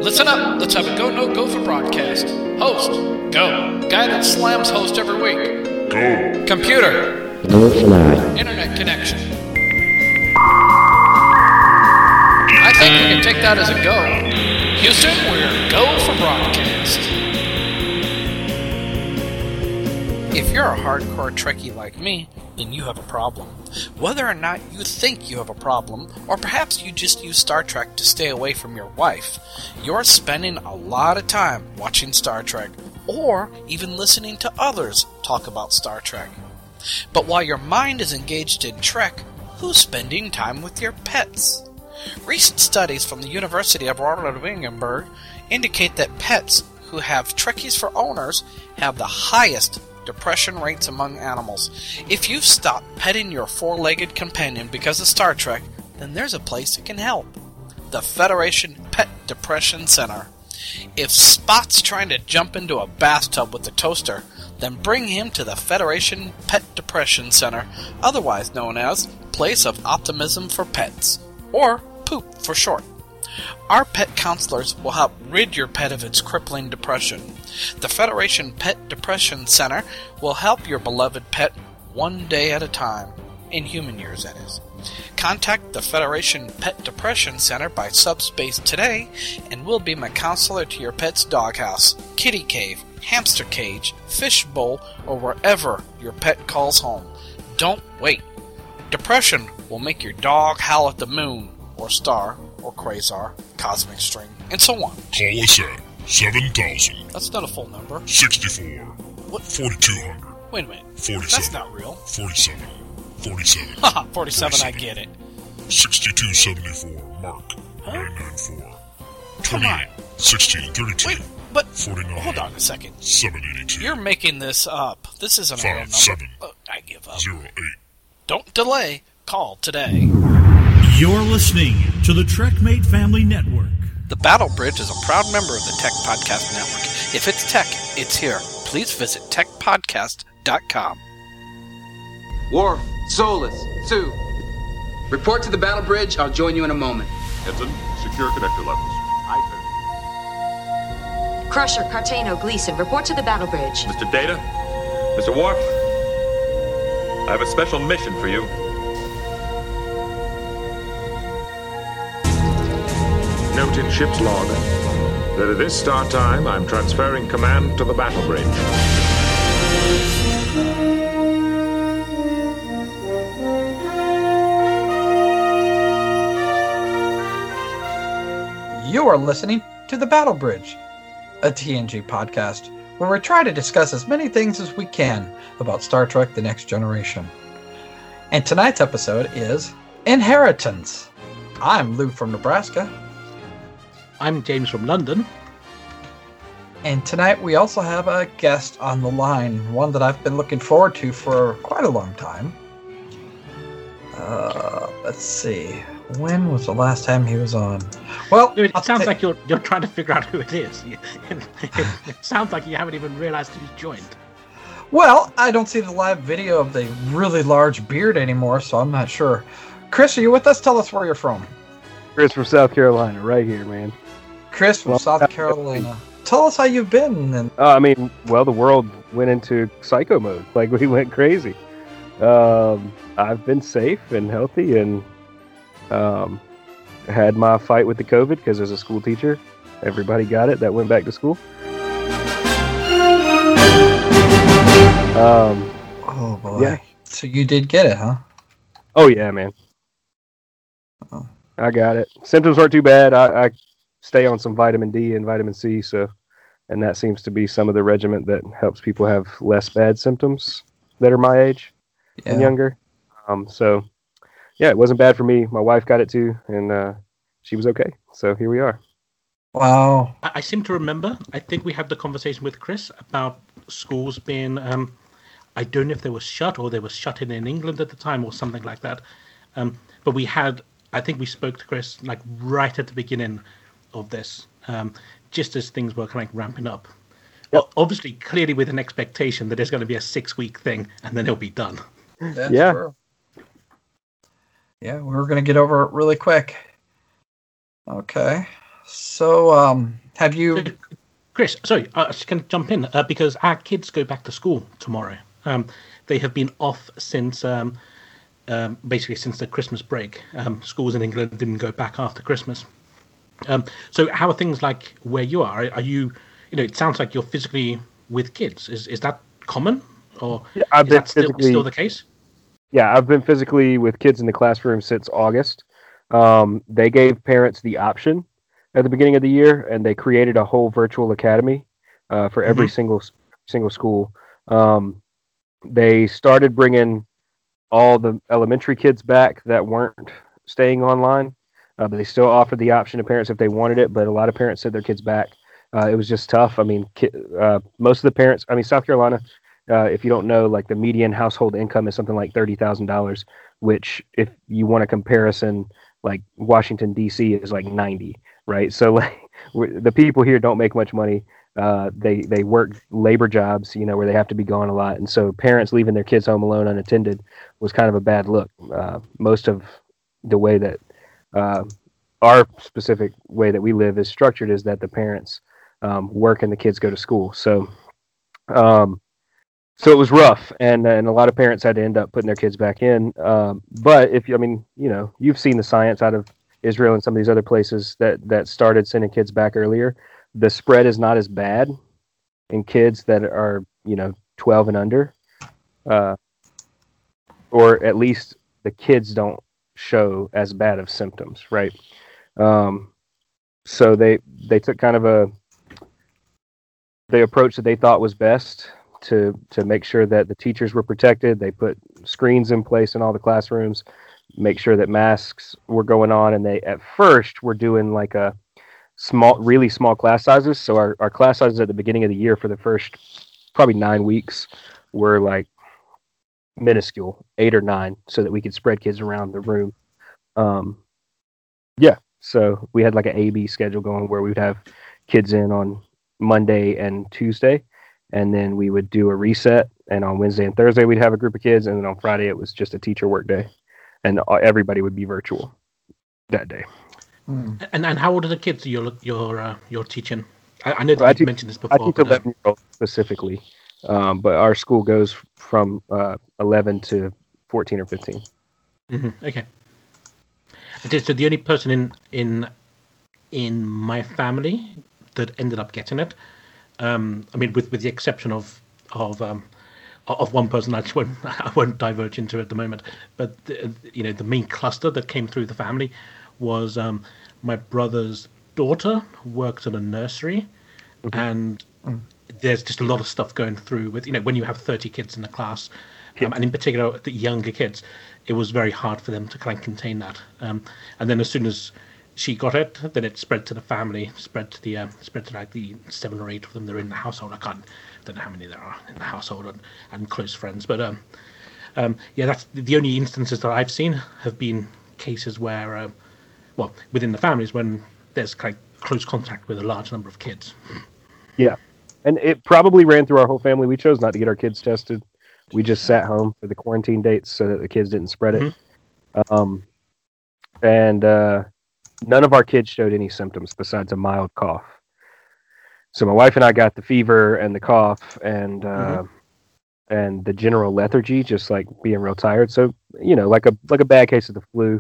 Listen up, let's have a go, no go for broadcast. Host, go. Guy that slams host every week. Go. Computer. No fly. Internet connection. I think we can take that as a go. Houston, we're go for broadcast. If you're a hardcore Trekkie like me, then you have a problem. Whether or not you think you have a problem, or perhaps you just use Star Trek to stay away from your wife, you're spending a lot of time watching Star Trek, or even listening to others talk about Star Trek. But while your mind is engaged in Trek, who's spending time with your pets? Recent studies from the University of Rotterdam indicate that pets who have Trekkies for owners have the highest depression rates among animals. If you've stopped petting your four-legged companion because of Star Trek, then there's a place that can help. The Federation Pet Depression Center. If Spot's trying to jump into a bathtub with a toaster, then bring him to the Federation Pet Depression Center, otherwise known as Place of Optimism for Pets, or POOP for short. Our pet counselors will help rid your pet of its crippling depression. The Federation Pet Depression Center will help your beloved pet one day at a time. In human years, that is. Contact the Federation Pet Depression Center by Subspace today, and we'll be my counselor to your pet's doghouse, kitty cave, hamster cage, fish bowl, or wherever your pet calls home. Don't wait. Depression will make your dog howl at the moon, or star, or quasar, cosmic string, and so on. Call us at 7,000. That's not a full number. 64. What? 4,200. Wait a minute. 47. That's not real. 47. 47. Haha, 47, I get it. 6274. Mark. 994. Come on. 16. 32. Wait, but 49. hold on a second. 782. You're making this up. This isn't a real number. 57. I give up. 08. Don't delay. Call today. You're listening to the TrekMate Family Network. The Battle Bridge is a proud member of the Tech Podcast Network. If it's tech, it's here. Please visit techpodcast.com. Worf, Solus, Sue. Report to the Battle Bridge. I'll join you in a moment. Ensign, secure connector levels. Crusher, Cartano, Gleason, report to the Battle Bridge. Mr. Data, Mr. Worf, I have a special mission for you. Note in ship's log that at this start time, I'm transferring command to the Battle Bridge. You are listening to The Battle Bridge, a TNG podcast where we try to discuss as many things as we can about Star Trek The Next Generation. And tonight's episode is Inheritance. I'm Lou from Nebraska. I'm James from London. And tonight we also have a guest on the line, one that I've been looking forward to for quite a long time. Let's see. When was the last time he was on? Well, It sounds like you're trying to figure out who it is. It sounds like you haven't even realized who's joined. Well, I don't see the live video of the really large beard anymore, so I'm not sure. Chris, are you with us? Tell us where you're from. Chris from South Carolina, right here, man. Chris from South Carolina. Tell us how you've been. And the world went into psycho mode. Like, we went crazy. I've been safe and healthy and had my fight with the COVID because as a school teacher, everybody got it that went back to school. Oh, boy. Yeah. So you did get it, huh? Oh, yeah, man. Oh. I got it. Symptoms weren't too bad. I stay on some vitamin D and vitamin C, and that seems to be some of the regimen that helps people have less bad symptoms that are my age and younger. Yeah, it wasn't bad for me. My wife got it too, and she was okay. So here we are. Wow. I seem to remember, I think we had the conversation with Chris about schools being, I don't know if they were shut or they were shut in England at the time or something like that. But I think we spoke to Chris like right at the beginning of this, just as things were kind of ramping up. Yep. Well, obviously, clearly with an expectation that there's going to be a 6-week thing and then it'll be done. That's true. Yeah, we're going to get over it really quick. Okay. So, have you... Chris, sorry, I just going to jump in because our kids go back to school tomorrow. They have been off since basically since the Christmas break. Schools in England didn't go back after Christmas. So how are things like where you are? Are you, it sounds like you're physically with kids. Is that common, or is that still the case? Yeah, I've been physically with kids in the classroom since August. They gave parents the option at the beginning of the year, and they created a whole virtual academy for every single school. They started bringing all the elementary kids back that weren't staying online, but they still offered the option to parents if they wanted it. But a lot of parents sent their kids back. It was just tough. I mean, most of the parents, South Carolina, if you don't know, like the median household income is something like $30,000, which if you want a comparison, like Washington, D.C. is like 90, right? So like the people here don't make much money. They work labor jobs, where they have to be gone a lot. And so parents leaving their kids home alone unattended was kind of a bad look. Most of the way that our specific way that we live is structured is that the parents work and the kids go to school. So it was rough, and a lot of parents had to end up putting their kids back in. But you've seen the science out of Israel and some of these other places that started sending kids back earlier. The spread is not as bad in kids that are 12 and under, or at least the kids don't show as bad of symptoms, right? So they took kind of the approach that they thought was best to make sure that the teachers were protected. They put screens in place in all the classrooms, make sure that masks were going on, and they at first were doing like a really small class sizes. So our class sizes at the beginning of the year for the first probably 9 weeks were like minuscule, 8 or 9, so that we could spread kids around the room. So we had like an A-B schedule going where we would have kids in on Monday and Tuesday, and then we would do a reset, and on Wednesday and Thursday we'd have a group of kids, and then on Friday it was just a teacher work day, and everybody would be virtual that day. And how old are the kids you're teaching? I know that you mentioned this before. I teach 11-year-olds specifically, but our school goes from 11 to 14 or 15. Okay. So the only person in my family that ended up getting it, with the exception of one person, I won't diverge into at the moment, but the main cluster that came through the family was my brother's daughter works at a nursery, and there's just a lot of stuff going through with when you have 30 kids in a class, and in particular the younger kids, it was very hard for them to kind of contain that. And then as soon as she got it, then it spread to the family, spread to like the 7 or 8 of them that are in the household. Don't know how many there are in the household and close friends, but that's the only instances that I've seen have been cases where within the families when there's kind of close contact with a large number of kids. Yeah, and it probably ran through our whole family. We chose not to get our kids tested. We just sat home for the quarantine dates so that the kids didn't spread it. And none of our kids showed any symptoms besides a mild cough. So my wife and I got the fever and the cough and the general lethargy, just like being real tired. So like a bad case of the flu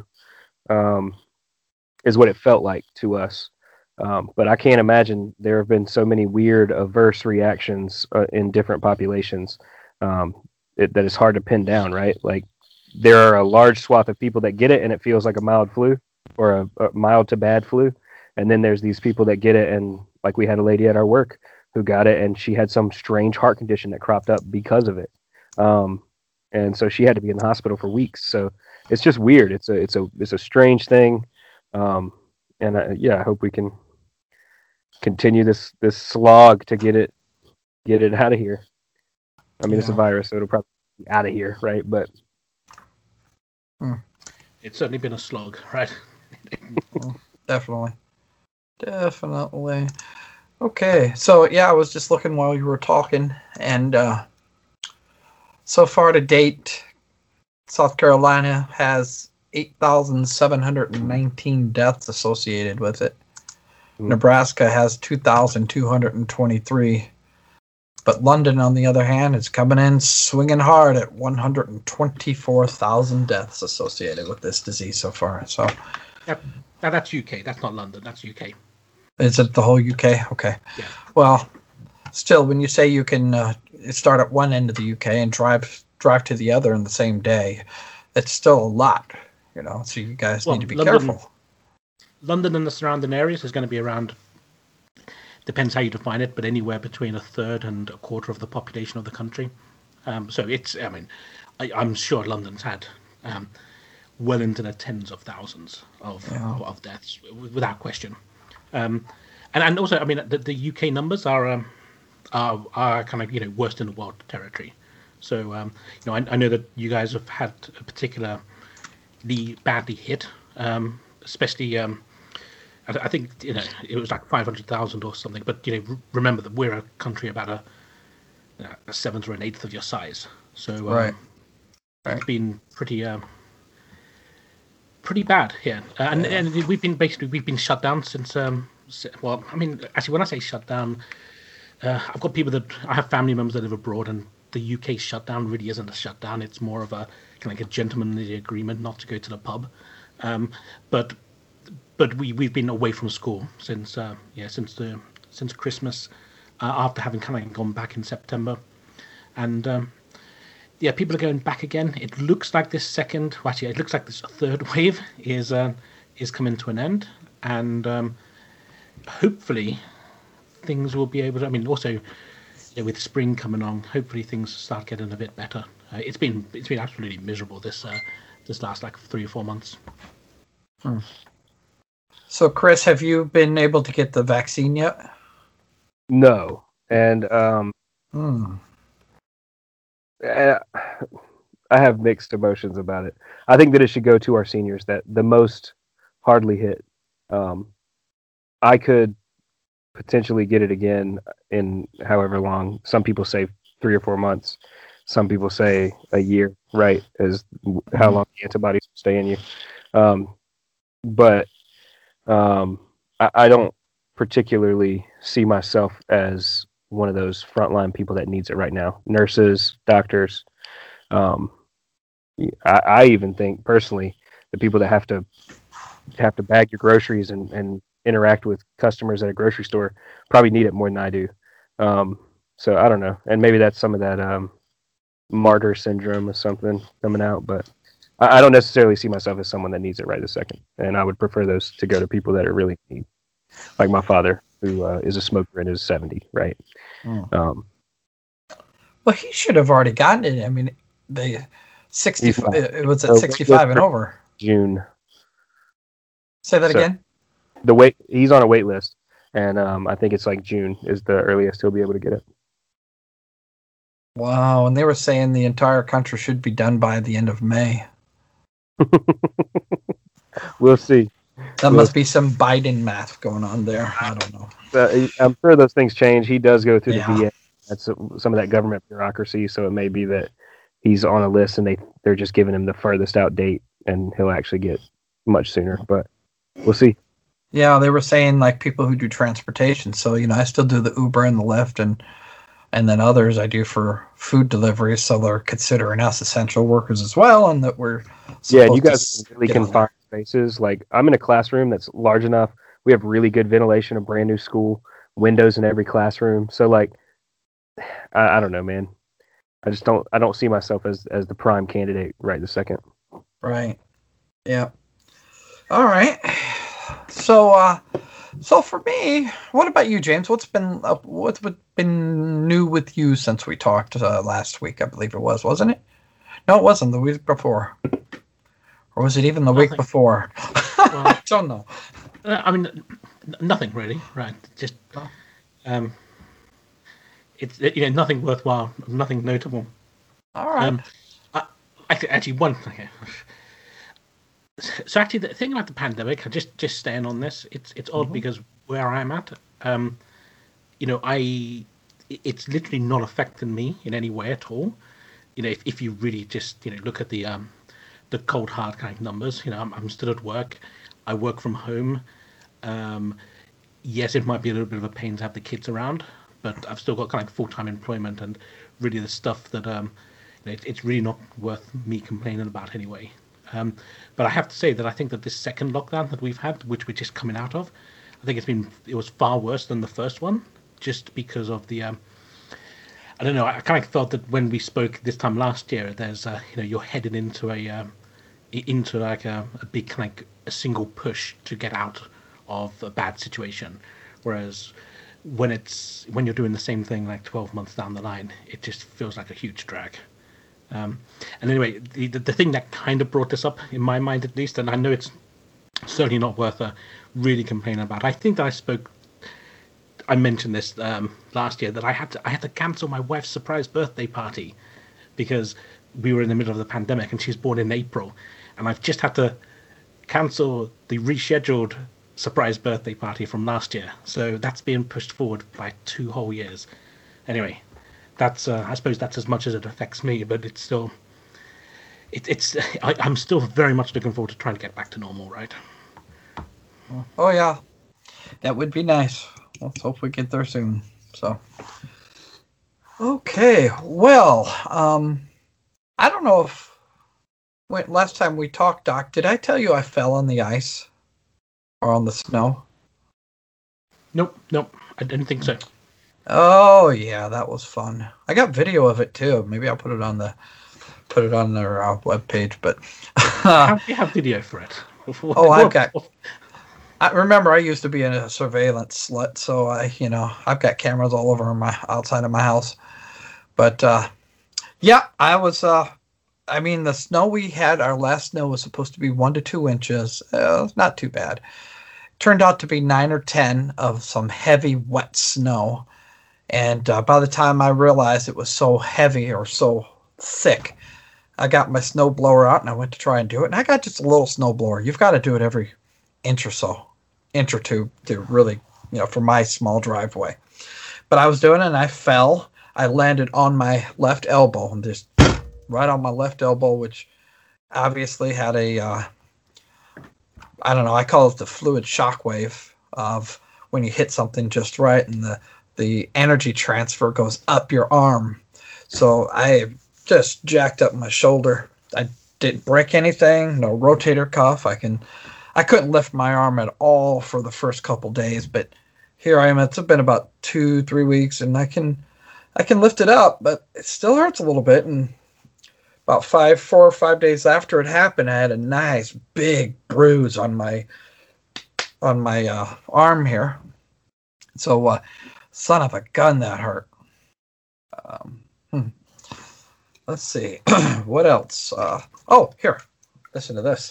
is what it felt like to us. But I can't imagine there have been so many weird adverse reactions in different populations that it's hard to pin down, right? Like there are a large swath of people that get it and it feels like a mild flu or a mild to bad flu. And then there's these people that get it, and like we had a lady at our work who got it, and she had some strange heart condition that cropped up because of it. And so she had to be in the hospital for weeks. So it's just weird. It's a strange thing. And I hope we can continue this slog to get it out of here. It's a virus, so it'll probably be out of here, right? But it's certainly been a slog, right? Definitely. Okay, so I was just looking while you were talking, and so far to date, South Carolina has 8,719 deaths associated with it. Nebraska has 2,223. But London, on the other hand, is coming in swinging hard at 124,000 deaths associated with this disease so far. So, yep. Now that's UK. That's not London. That's UK. Is it the whole UK? Okay. Yeah. Well, still, when you say you can start at one end of the UK and drive to the other in the same day, it's still a lot, So you guys need to be careful. London and the surrounding areas is going to be around. Depends how you define it, but anywhere between a third and a quarter of the population of the country. So it's, I'm sure London's had well into the tens of thousands of deaths, without question. And also, the UK numbers are kind of, worst in the world territory. So, I know that you guys have had a particularly badly hit, especially... I think it was like 500,000 or something, but remember that we're a country about a seventh or an eighth of your size, so right. It's been pretty bad here, and we've been shut down since. Well, actually, when I say shut down, I've got I have family members that live abroad, and the UK shutdown really isn't a shutdown; it's more of a kind of like a gentlemanly agreement not to go to the pub, But we've been away from school since Christmas, after having kind of gone back in September, and people are going back again. It looks like this third wave is coming to an end, and hopefully things will be able to. Also, with spring coming on, hopefully things start getting a bit better. It's been absolutely miserable this last 3 or 4 months. So, Chris, have you been able to get the vaccine yet? No, and I have mixed emotions about it. I think that it should go to our seniors, that the most hardly hit. I could potentially get it again in however long. Some people say 3 or 4 months. Some people say a year, right, as how long the antibodies stay in you. But I don't particularly see myself as one of those frontline people that needs it right now. Nurses, doctors. I even think personally the people that have to bag your groceries and interact with customers at a grocery store probably need it more than I do. So I don't know, and maybe that's some of that martyr syndrome or something coming out, but I don't necessarily see myself as someone that needs it right this second, and I would prefer those to go to people that are really need, like my father, who is a smoker in his 70s, right? Well, he should have already gotten it. The 65. It was at 65 and over. June. Say that again. He's on a wait list, and I think it's like June is the earliest he'll be able to get it. Wow, and they were saying the entire country should be done by the end of May. We'll see. That must be some Biden math going on there. I don't know. I'm sure those things change. He does go through the VA. That's some of that government bureaucracy, so it may be that he's on a list and they're just giving him the furthest out date, and he'll actually get much sooner. But we'll see. Yeah, they were saying like people who do transportation. So I still do the Uber and the Lyft, and then others I do for food delivery. So they're considering us essential workers as well, and that we're you guys really confined spaces. Like I'm in a classroom that's large enough. We have really good ventilation, a brand new school, windows in every classroom. So like, I don't know, man. I don't see myself as the prime candidate right this second. Right. Yeah. All right. So for me, what about you, James? What's been new with you since we talked last week? I believe it was, wasn't it? No, it wasn't. The week before, or was it even the week before? Well, I don't know. Nothing really. Right. Just it's nothing worthwhile, nothing notable. All right. Actually, one. Okay. So actually, the thing about the pandemic, just staying on this, it's odd because where I'm at, it's literally not affecting me in any way at all. If you really just look at the cold hard kind of numbers, I'm still at work. I work from home. yes, it might be a little bit of a pain to have the kids around, but I've still got kind of full-time employment and really the stuff that it's really not worth me complaining about anyway. But I have to say that I think that this second lockdown that we've had, which we're just coming out of, I think it was far worse than the first one, just because of the. I don't know. I kind of thought that when we spoke this time last year, there's you're headed into a big kind of a single push to get out of a bad situation, whereas when you're doing the same thing like 12 months down the line, it just feels like a huge drag. And anyway, the thing that kind of brought this up in my mind at least, and I know it's certainly not worth really complaining about. I think that I mentioned this last year that I had to cancel my wife's surprise birthday party because we were in the middle of the pandemic and she's born in April, and I've just had to cancel the rescheduled surprise birthday party from last year. So that's being pushed forward by 2 whole years. Anyway, that's I suppose that's as much as it affects me, but it's still I'm still very much looking forward to trying to get back to normal, right? Oh yeah, that would be nice. Let's hope we get there soon. So, okay, well, I don't know if last time we talked, Doc, did I tell you I fell on the ice or on the snow? Nope, I didn't think so. Oh yeah, that was fun. I got video of it too. Maybe I'll put it on their webpage. But how do you have video for it? I remember I used to be a surveillance slut, so I've got cameras all over outside of my house. But yeah, I was. The snow we had, our last snow was supposed to be 1 to 2 inches. Not too bad. Turned out to be 9 or 10 of some heavy, wet snow. And by the time I realized it was so heavy or so thick, I got my snow blower out and I went to try and do it. And I got just a little snow blower. You've got to do it every inch or two to really, for my small driveway. But I was doing it and I fell. I landed on my left elbow and just right on my left elbow, which obviously had I call it the fluid shockwave of when you hit something just right and the energy transfer goes up your arm. So I just jacked up my shoulder. I didn't break anything, no rotator cuff. I couldn't lift my arm at all for the first couple days, but here I am. It's been about 2-3 weeks, and I can lift it up, but it still hurts a little bit. And about 4 or 5 days after it happened, I had a nice big bruise on my arm here. So, son of a gun, that hurt. Let's see. What else? Here. Listen to this.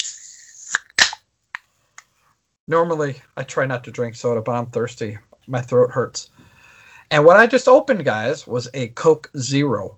Normally, I try not to drink soda, but I'm thirsty. My throat hurts. And what I just opened, guys, was a Coke Zero.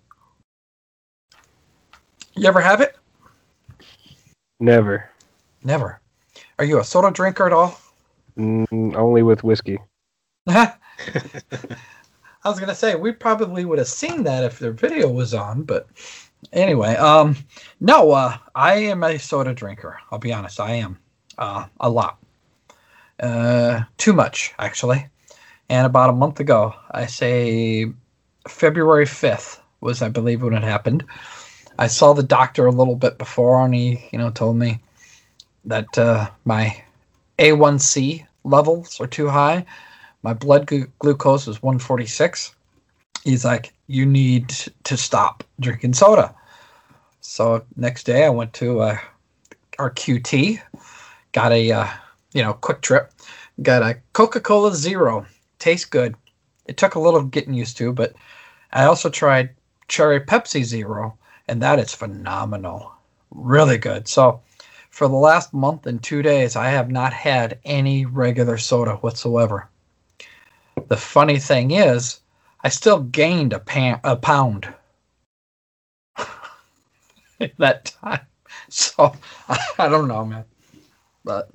You ever have it? Never. Are you a soda drinker at all? Only with whiskey. I was going to say, we probably would have seen that if their video was on, but anyway. No, I am a soda drinker. I'll be honest, I am. A lot. Too much, actually. And about a month ago, I say February 5th was, I believe, when it happened. I saw the doctor a little bit before, and he, told me that my A1C levels are too high. My blood glucose is 146. He's like, you need to stop drinking soda. So next day, I went to our QT, got a Quick Trip, got a Coca-Cola Zero. Tastes good. It took a little getting used to, but I also tried Cherry Pepsi Zero, and that is phenomenal. Really good. So for the last month and 2 days, I have not had any regular soda whatsoever. The funny thing is, I still gained a pound in that time. So I don't know, man. But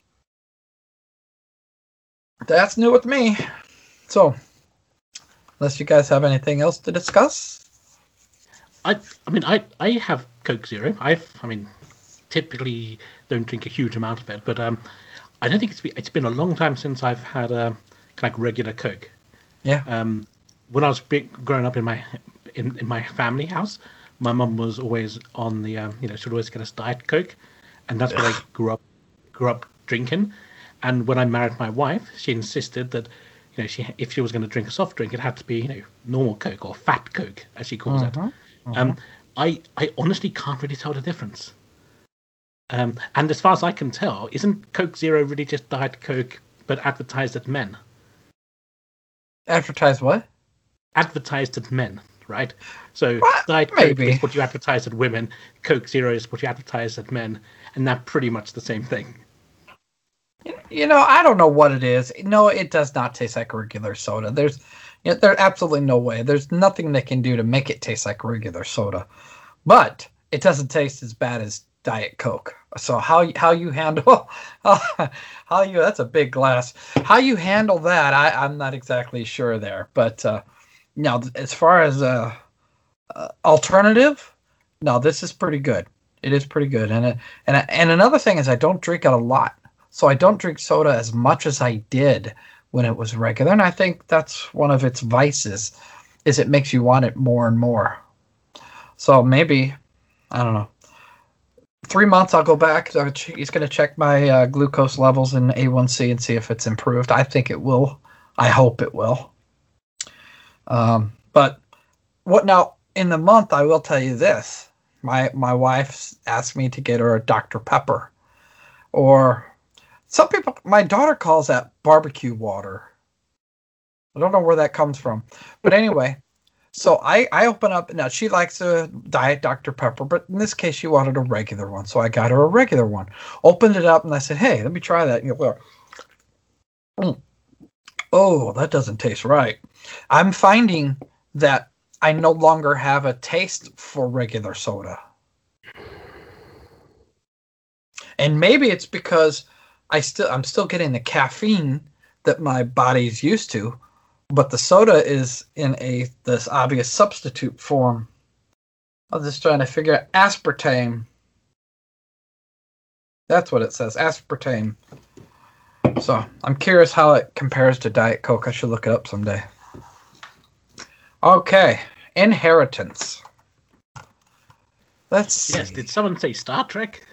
that's new with me. So, unless you guys have anything else to discuss? I have Coke Zero. Typically don't drink a huge amount of it, but I don't think it's been a long time since I've had a like regular Coke. Yeah. When I was growing up in my family house, my mum was always on the she'd always get us Diet Coke, and that's what I grew up drinking. And when I married my wife, she insisted that if she was going to drink a soft drink, it had to be normal Coke or fat Coke, as she calls it. I honestly can't really tell the difference. And as far as I can tell, isn't Coke Zero really just Diet Coke but advertised at men? Advertised what? Advertised at men, right? So What? Diet Coke Maybe. is what you advertise at women, Coke Zero is what you advertise at men, and they're pretty much the same thing. I don't know what it is. No, it does not taste like regular soda. There's absolutely no way. There's nothing they can do to make it taste like regular soda. But it doesn't taste as bad as Diet Coke. So how you handle that's a big glass. How you handle that, I'm not exactly sure there. But now as far as alternative, no, this is pretty good. It is pretty good. And another thing is I don't drink it a lot. So I don't drink soda as much as I did when it was regular. And I think that's one of its vices, is it makes you want it more and more. So maybe, I don't know, 3 months I'll go back. He's going to check my glucose levels in A1C and see if it's improved. I think it will. I hope it will. But what now, in the month, I will tell you this. My wife asked me to get her a Dr. Pepper. Or some people, my daughter calls that barbecue water. I don't know where that comes from. But anyway, so I open up. Now, she likes a Diet Dr. Pepper, but in this case, she wanted a regular one. So I got her a regular one. Opened it up, and I said, hey, let me try that. Oh, that doesn't taste right. I'm finding that I no longer have a taste for regular soda. And maybe it's because I'm still getting the caffeine that my body's used to, but the soda is in this obvious substitute form. I'm just trying to figure out aspartame. That's what it says, aspartame. So I'm curious how it compares to Diet Coke. I should look it up someday. Okay, inheritance. Let's see. Yes, did someone say Star Trek?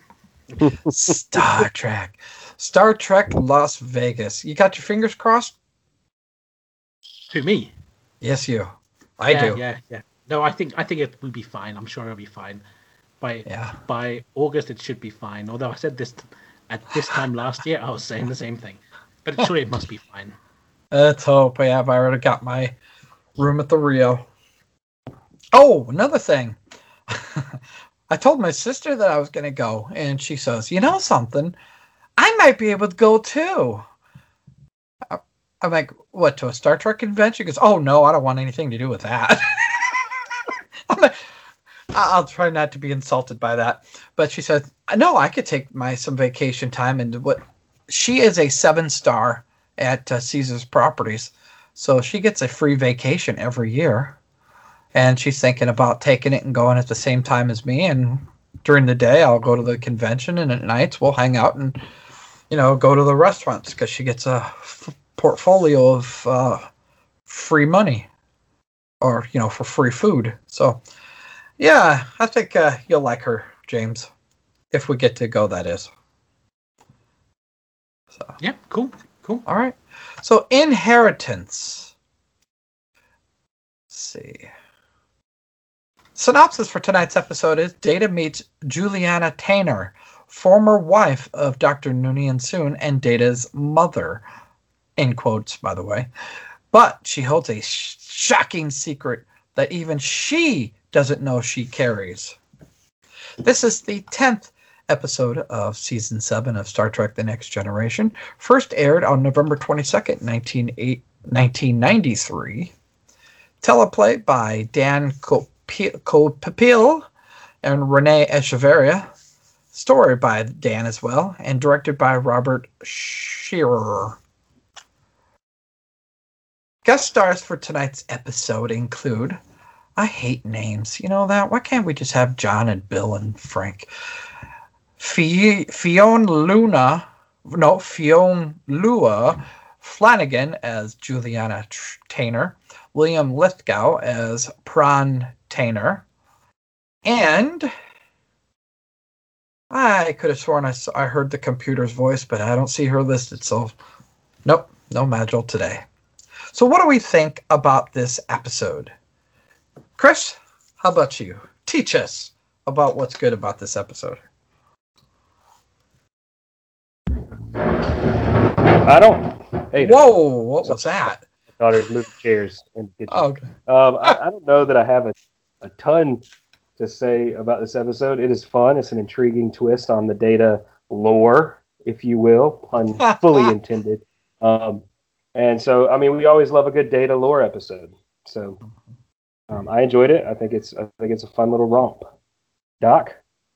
Star Trek. Star Trek Las Vegas. You got your fingers crossed? To me? Yes, you. I do. Yeah. No, I think it will be fine. I'm sure it'll be fine. By August, it should be fine. Although I said this at this time last year, I was saying the same thing. But surely it must be fine. Let's hope. I already got my room at the Rio. Oh, another thing. I told my sister that I was going to go, and she says, you know something? I might be able to go too. I'm like, what, to a Star Trek convention? She goes, oh, no, I don't want anything to do with that. I'm like, I'll try not to be insulted by that. But she said, no, I could take some vacation time. And she is a 7-star at Caesars Properties. So she gets a free vacation every year. And she's thinking about taking it and going at the same time as me. And during the day, I'll go to the convention. And at nights, we'll hang out and, go to the restaurants. Because she gets a portfolio of free money. Or, for free food. So, yeah, I think you'll like her, James. If we get to go, that is. So. Yeah, cool. All right. So, inheritance. Let's see. Synopsis for tonight's episode is Data meets Juliana Tainer, former wife of Dr. Noonien Soon and Data's mother, in quotes, by the way. But she holds a shocking secret that even she doesn't know she carries. This is the 10th episode of Season 7 of Star Trek The Next Generation, first aired on November 22nd, 1993. Teleplay by Dan Copil and Renee Echeverria. Story by Dan as well, and directed by Robert Shearer. Guest stars for tonight's episode include, I hate names, you know that? Why can't we just have John and Bill and Frank? Fiona Luna Fionn Lua Flanagan as Juliana Tainer, William Lithgow as Prawn Tainer, and I could have sworn I heard the computer's voice, but I don't see her listed, so nope, no Madrigal today. So what do we think about this episode? Chris, how about you? Teach us about what's good about this episode. I don't. Hey, whoa! What was that? My daughter's moving chairs in the kitchen. Oh, okay. I don't know that I have a ton to say about this episode. It is fun. It's an intriguing twist on the Data lore, if you will, pun fully intended. And so, I mean, we always love a good Data lore episode. So, I enjoyed it. I think it's a fun little romp. Doc?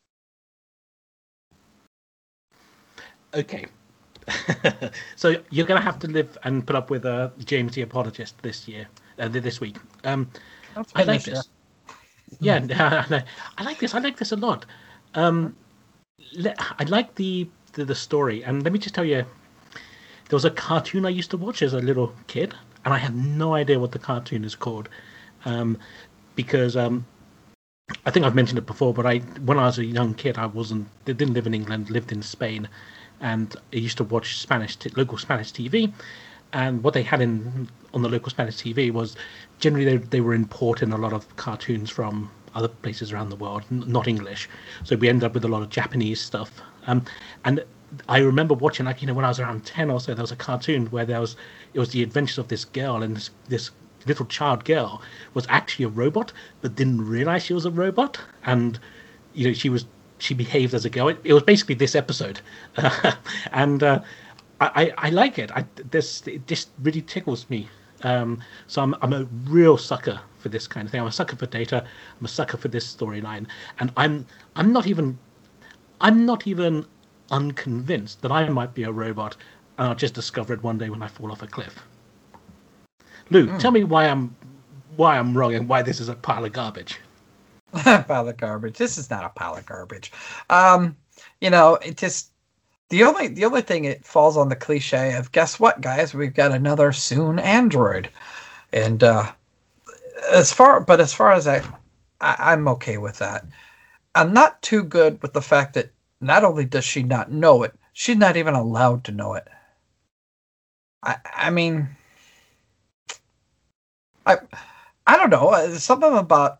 Okay. So you're going to have to live and put up with James the Apologist this week. I like this. Yeah, I like this. I like this a lot. I like the story, and let me just tell you, there was a cartoon I used to watch as a little kid, and I have no idea what the cartoon is called, because I think I've mentioned it before, but when I was a young kid, I didn't live in England, lived in Spain, and I used to watch local Spanish TV. And what they had on the local Spanish TV was generally they were importing a lot of cartoons from other places around the world, not English. So we ended up with a lot of Japanese stuff. And I remember watching, when I was around 10 or so, there was a cartoon where it was the adventures of this girl, and this little child girl was actually a robot, but didn't realize she was a robot. And she behaved as a girl. It was basically this episode, and I like it. It just really tickles me. So I'm a real sucker for this kind of thing. I'm a sucker for Data. I'm a sucker for this storyline, and I'm not even unconvinced that I might be a robot, and I'll just discover it one day when I fall off a cliff. Lou, tell me why I'm wrong and why this is a pile of garbage. Pile of garbage. This is not a pile of garbage. It just the only thing it falls on the cliche of, guess what, guys? We've got another soon android, and as far as I'm okay with that. I'm not too good with the fact that not only does she not know it, she's not even allowed to know it. I mean, I don't know. There's something about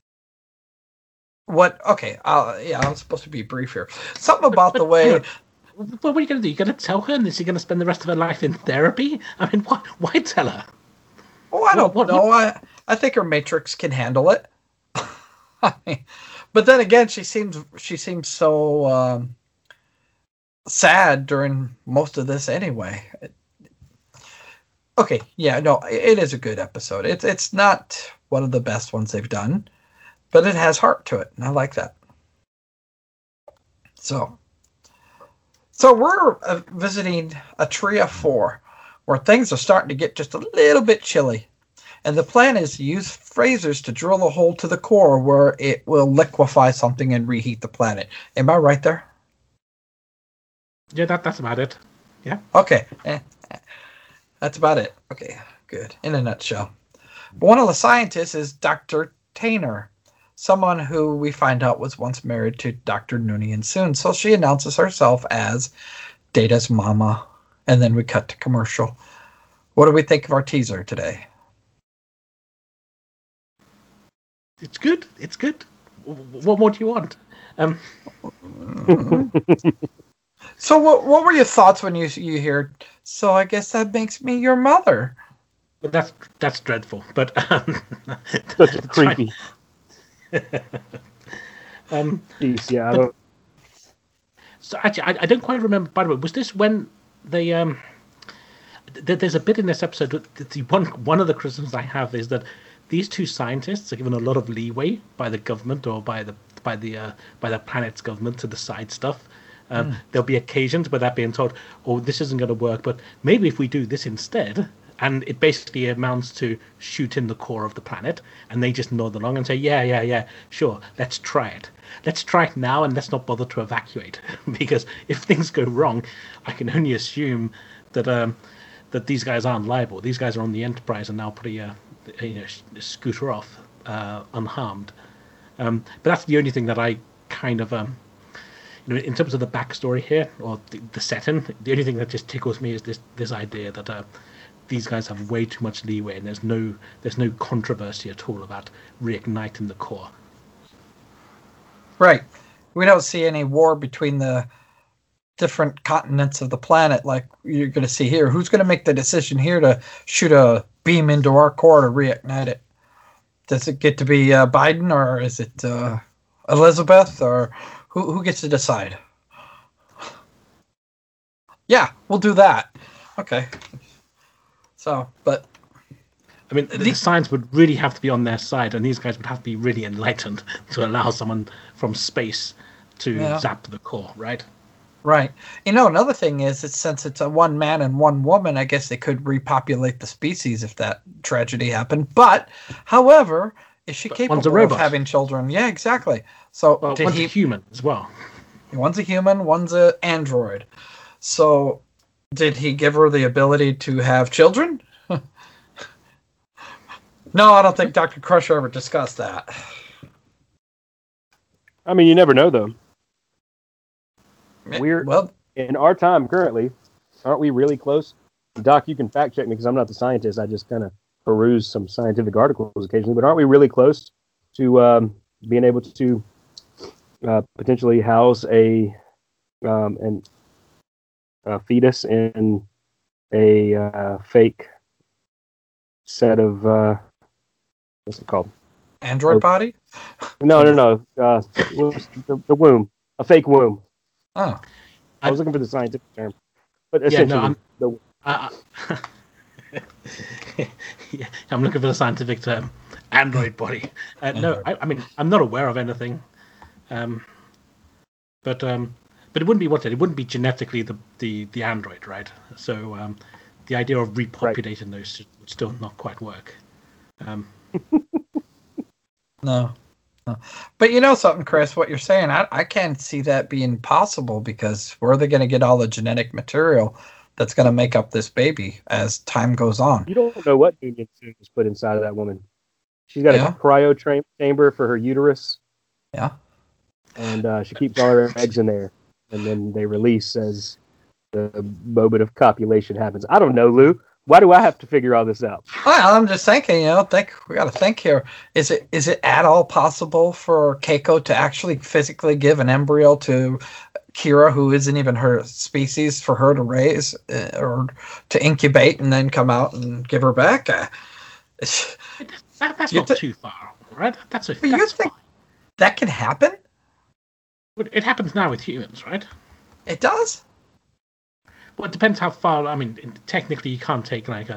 what? Okay, I'm supposed to be brief here. Something about the way. What are you going to do? You're going to tell her, and is she going to spend the rest of her life in therapy? I mean, why tell her? Oh, I don't know. I think her matrix can handle it. But then again, she seems so sad during most of this anyway. Okay, yeah, no, it is a good episode. It's not one of the best ones they've done, but it has heart to it, and I like that. So we're visiting Atria 4, where things are starting to get just a little bit chilly. And the plan is to use phasers to drill a hole to the core where it will liquefy something and reheat the planet. Am I right there? Yeah, that's about it. Yeah. Okay. That's about it. Okay, good. In a nutshell. One of the scientists is Dr. Tainer, someone who we find out was once married to Dr. Noonien Soon. So she announces herself as Data's mama, and then we cut to commercial. What do we think of our teaser today? It's good. It's good. What more do you want? So what were your thoughts when you hear, so I guess that makes me your mother? But that's dreadful. But such creepy. So actually, I don't quite remember. By the way, was this when they there's a bit in this episode. One of the criticisms I have is that these two scientists are given a lot of leeway by the government or by the planet's government to decide stuff. There'll be occasions where they're being told, "Oh, this isn't going to work, but maybe if we do this instead, And it basically amounts to shoot in the core of the planet, and they just nod along and say, yeah, sure, let's try it. Let's try it now, and let's not bother to evacuate. Because if things go wrong, I can only assume that that these guys aren't liable. These guys are on the Enterprise and now pretty scooter off unharmed. But that's the only thing that I kind of in terms of the backstory here or the setting, the only thing that just tickles me is this idea that these guys have way too much leeway, and there's no controversy at all about reigniting the core. Right. We don't see any war between the different continents of the planet like you're going to see here. Who's going to make the decision here to shoot a beam into our core to reignite it? Does it get to be Biden, or is it Elizabeth, or who gets to decide? Yeah, we'll do that. Okay. So, but I mean, the science would really have to be on their side, and these guys would have to be really enlightened to allow someone from space to zap the core, right? Right. Another thing is that since it's a one man and one woman, I guess they could repopulate the species if that tragedy happened. But, however, is she capable of having children? Yeah, exactly. So one's a human as well. One's a human, one's an android. So did he give her the ability to have children? No, I don't think Dr. Crusher ever discussed that. I mean, you never know, though. We're well in our time currently. Aren't we really close? Doc, you can fact check me because I'm not the scientist. I just kind of peruse some scientific articles occasionally. But aren't we really close to being able to potentially house a fetus in a fake set of what's it called? Android body? No. The womb, a fake womb. Oh, I was looking for the scientific term, but essentially, I'm looking for the scientific term, android body. No, I mean I'm not aware of anything, but it wouldn't be it wouldn't be genetically the android, right? So the idea of repopulating those would still not quite work. No. But you know something, Chris, what you're saying, I can't see that being possible, because where are they going to get all the genetic material that's going to make up this baby as time goes on? You don't know what union is put inside of that woman. She's got a cryo chamber for her uterus. Yeah. And she keeps all her eggs in there. And then they release as the moment of copulation happens. I don't know, Lou. Why do I have to figure all this out? Well, I'm just thinking, we got to think here. Is it at all possible for Keiko to actually physically give an embryo to Kira, who isn't even her species, for her to raise or to incubate and then come out and give her back? That's not too far, right? That's fine. That can happen? It happens now with humans, right? It does? Well, it depends how far. I mean, technically, you can't take like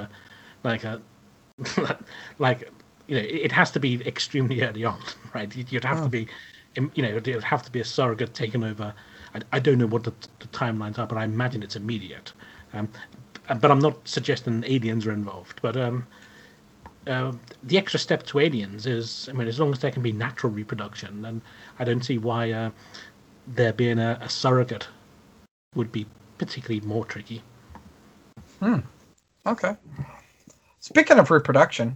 it has to be extremely early on, right? You'd have to be, it'd have to be a surrogate taken over. I don't know what the timelines are, but I imagine it's immediate. But I'm not suggesting aliens are involved. But the extra step to aliens is, I mean, as long as there can be natural reproduction, then I don't see why there being a surrogate would be particularly more tricky. Okay. Speaking of reproduction,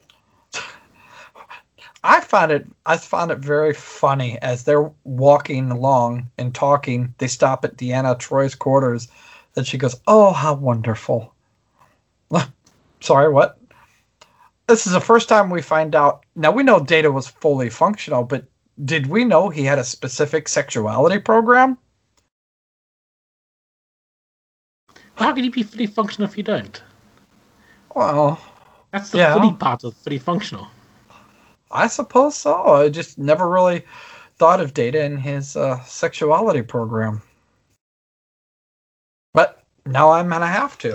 I found it very funny as they're walking along and talking. They stop at Deanna Troy's quarters, and she goes, "Oh, how wonderful." Sorry, what? This is the first time we find out. Now, we know Data was fully functional, but did we know he had a specific sexuality program? How can he be fully functional if you don't? Well, that's the fully part of fully functional. I suppose so. I just never really thought of Data in his sexuality program. But now I'm going to have to.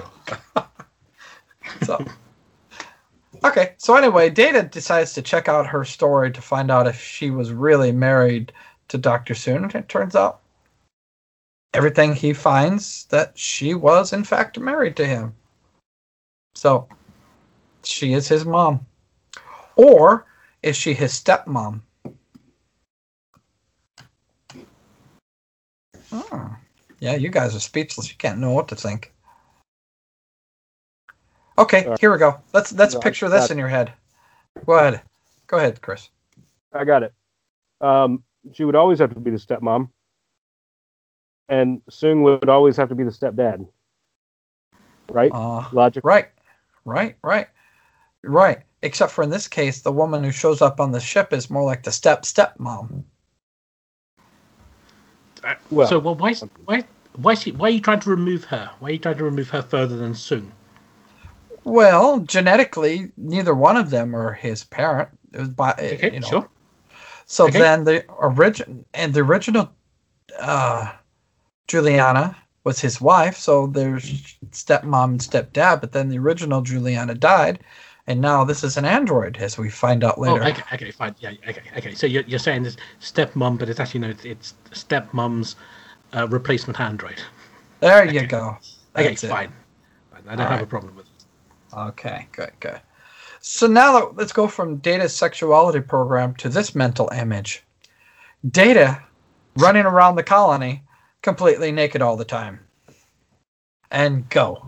Okay, so anyway, Data decides to check out her story to find out if she was really married to Dr. Soon. And it turns out everything he finds that she was, in fact, married to him. So, she is his mom. Or is she his stepmom? Oh. Yeah, you guys are speechless. You can't know what to think. Okay, here we go. Let's picture this in your head. Go ahead, Chris. I got it. She would always have to be the stepmom, and Sung would always have to be the stepdad. Right? Logic. Right. Except for in this case, the woman who shows up on the ship is more like the stepmom. So why are you trying to remove her? Why are you trying to remove her further than Sung? Well, genetically, neither one of them are his parent. It was Sure. So then the original Juliana was his wife. So there's stepmom and stepdad. But then the original Juliana died, and now this is an android, as we find out later. Oh, okay, fine. Yeah, okay. So you're saying it's stepmom, but it's actually it's stepmom's replacement android. There you go. That's fine. I don't have a problem with it. Okay, good. So now let's go from Data's sexuality program to this mental image. Data running around the colony completely naked all the time. And go.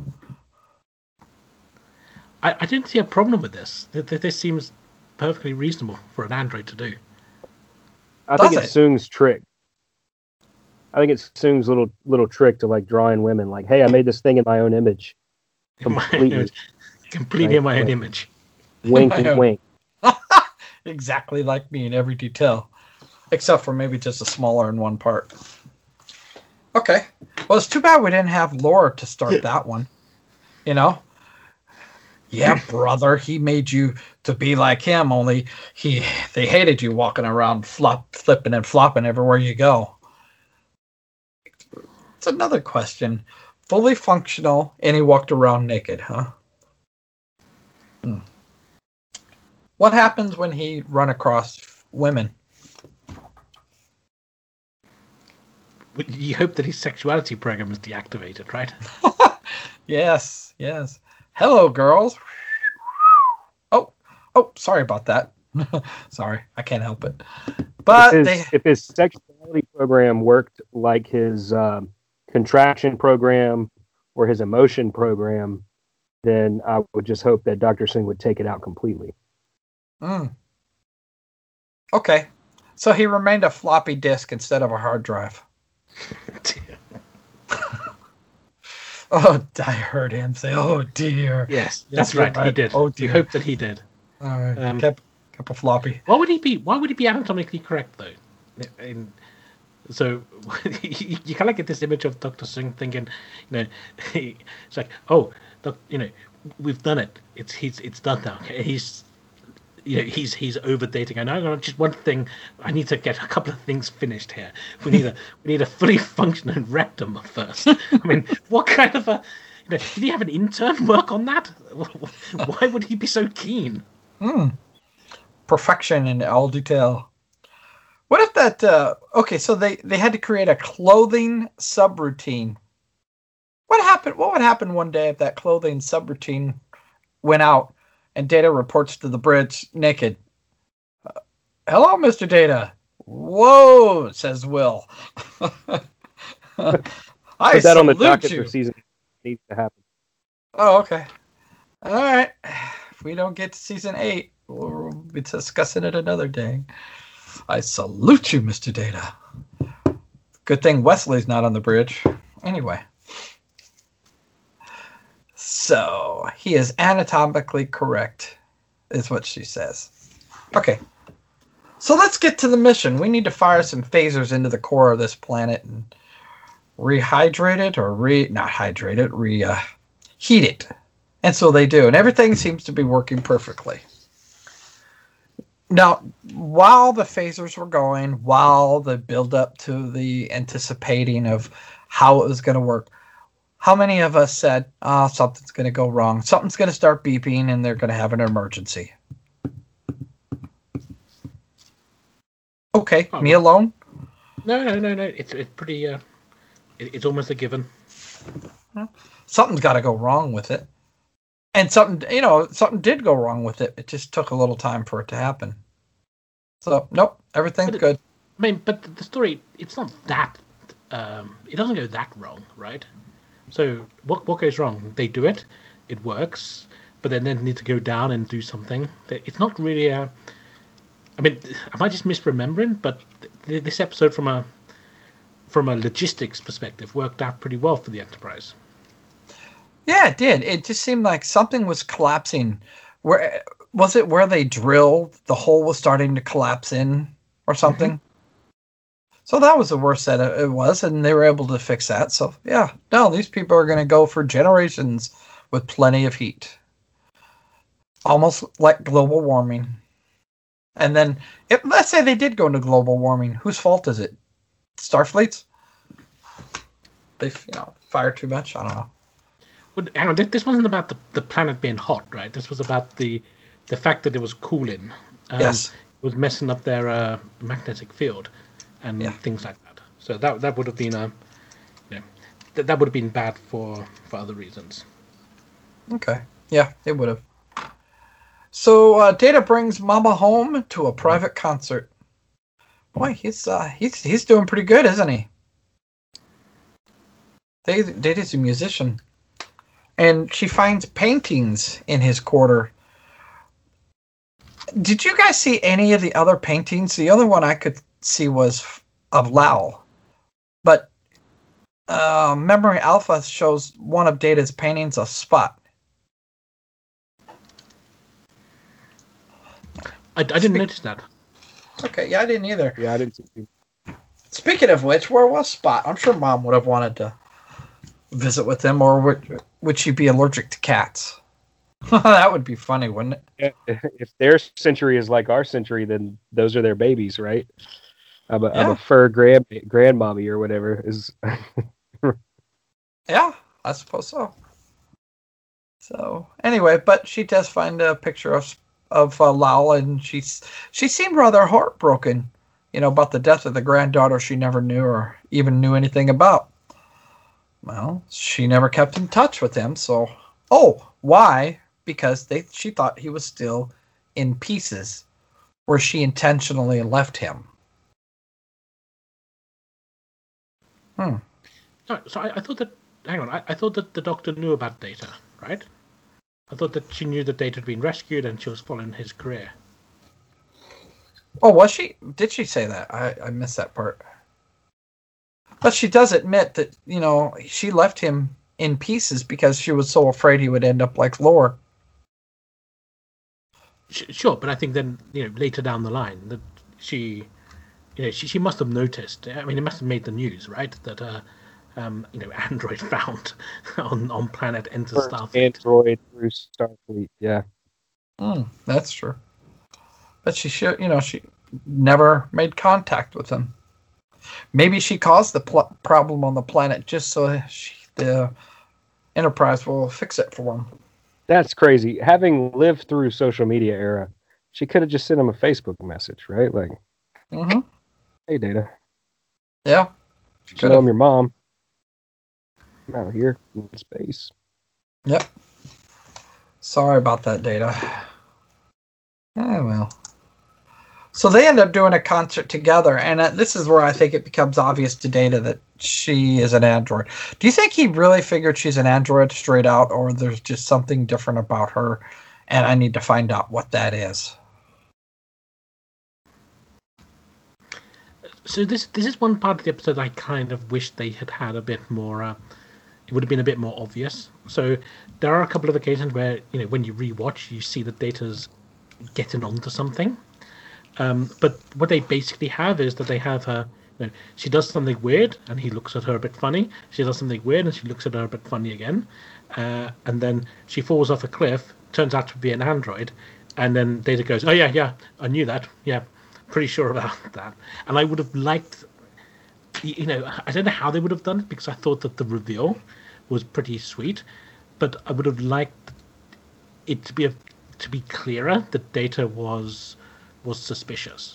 I didn't see a problem with this. This seems perfectly reasonable for an android to do. I think it's Sung's trick. I think it's Sung's little trick to like drawing women. Like, hey, I made this thing in my own image. Completely in my own image. Wink, wink. Exactly like me in every detail. Except for maybe just a smaller in one part. Okay. Well, it's too bad we didn't have Laura to start that one. You know? Yeah, brother, he made you to be like him, only they hated you walking around flipping and flopping everywhere you go. It's another question. Fully functional, and he walked around naked, huh? What happens when he run across women? You hope that his sexuality program is deactivated, right? Yes. Hello, girls. Oh, sorry about that. Sorry, I can't help it. But if his sexuality program worked like his contraction program or his emotion program, then I would just hope that Dr. Singh would take it out completely. Okay. So he remained a floppy disk instead of a hard drive. Oh, I heard him say, "Oh dear." Yes, that's right. He did. Oh dear. You hope that he did. All right. Kept a floppy. Why would he be anatomically correct though? So you kind of get this image of Dr. Singh thinking, it's like, oh, we've done it. It's done now. He's overdating. I know. Just one thing. I need to get a couple of things finished here. We need a fully functioning rectum first. I mean, what kind of a? Did he have an intern work on that? Why would he be so keen? Perfection in all detail. What if that? Okay, so they had to create a clothing subroutine. What happened? What would happen one day if that clothing subroutine went out and Data reports to the bridge naked? Hello, Mr. Data. Whoa, says Will. Put that on the docket for season. Needs to happen. Oh, okay. All right. If we don't get to season 8, we'll be discussing it another day. I salute you, Mr. Data. Good thing Wesley's not on the bridge. Anyway. So, he is anatomically correct, is what she says. Okay. So let's get to the mission. We need to fire some phasers into the core of this planet and rehydrate it, or heat it. And so they do. And everything seems to be working perfectly. Now, while the phasers were going, while the build up to the anticipating of how it was going to work, how many of us said, something's going to go wrong, something's going to start beeping, and they're going to have an emergency? Okay, me alone? No. It's pretty. It's almost a given. Something's got to go wrong with it. And something did go wrong with it. It just took a little time for it to happen. So, nope, everything's good. I mean, but the story, it's not that, it doesn't go that wrong, right? So, what goes wrong? They do it, it works, but then they need to go down and do something. It's not really I mean, am I just misremembering? But this episode from a logistics perspective worked out pretty well for the Enterprise. Yeah, it did. It just seemed like something was collapsing. Where was it? Where they drilled, the hole was starting to collapse in, or something. Mm-hmm. So that was the worst that it was, and they were able to fix that. So yeah, no, these people are going to go for generations with plenty of heat, almost like global warming. And then, let's say they did go into global warming, whose fault is it? Starfleet's? They fire too much. I don't know. But hang on, this wasn't about the planet being hot, right? This was about the fact that it was cooling. Yes. It was messing up their magnetic field and things like that. So that would have been that would have been bad for other reasons. Okay. Yeah, it would have. So Data brings Mama home to a private concert. Boy, he's doing pretty good, isn't he? Data's a musician. And she finds paintings in his quarter. Did you guys see any of the other paintings? The other one I could see was of Lal. But Memory Alpha shows one of Data's paintings of Spot. I didn't notice that. Okay, yeah, I didn't either. Yeah, I didn't see. Speaking of which, where was Spot? I'm sure Mom would have wanted to visit with him, or would she be allergic to cats? That would be funny, wouldn't it? If their century is like our century, then those are their babies, right? I'm a fur grandmommy or whatever is. Yeah, I suppose so. So anyway, but she does find a picture of Lal, and she seemed rather heartbroken, about the death of the granddaughter she never knew or even knew anything about. Well, she never kept in touch with him, so... Oh, why? Because she thought he was still in pieces, where she intentionally left him. So I thought that... Hang on, I thought that the Doctor knew about Data, right? I thought that she knew that Data had been rescued and she was following his career. Oh, was she? Did she say that? I missed that part. But she does admit that, she left him in pieces because she was so afraid he would end up like Lore. Sure, but I think then, later down the line, that she must have noticed. I mean, it must have made the news, right? That, Android found on planet Enter Starfleet. Android through Starfleet, yeah. That's true. But she never made contact with him. Maybe she caused the problem on the planet just so the Enterprise will fix it for him. That's crazy. Having lived through social media era, she could have just sent him a Facebook message, right? Like, hey, Data. Yeah. Tell him your mom. I'm out here in space. Yep. Sorry about that, Data. Oh, well. So they end up doing a concert together, and this is where I think it becomes obvious to Data that she is an android. Do you think he really figured she's an android straight out, or there's just something different about her, and I need to find out what that is? So this is one part of the episode I kind of wish they had a bit more... it would have been a bit more obvious. So there are a couple of occasions where, when you rewatch, you see that Data's getting onto something. But what they basically have is that they have her, she does something weird and he looks at her a bit funny. She does something weird and she looks at her a bit funny again. And then she falls off a cliff, turns out to be an android. And then Data goes, oh yeah, I knew that. Yeah, pretty sure about that. And I would have liked, I don't know how they would have done it because I thought that the reveal was pretty sweet. But I would have liked it to be clearer that Data was suspicious.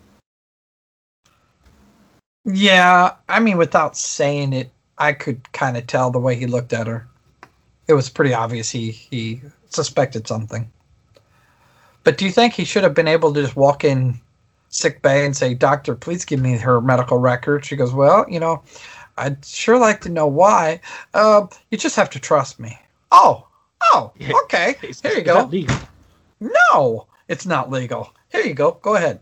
Yeah, I mean, without saying it, I could kind of tell the way he looked at her. It was pretty obvious he suspected something. But do you think he should have been able to just walk in sick bay and say, "Doctor, please give me her medical record"? She goes, "Well, I'd sure like to know why. You just have to trust me." Oh, okay. Here you go. No, it's not legal. Here you go. Go ahead.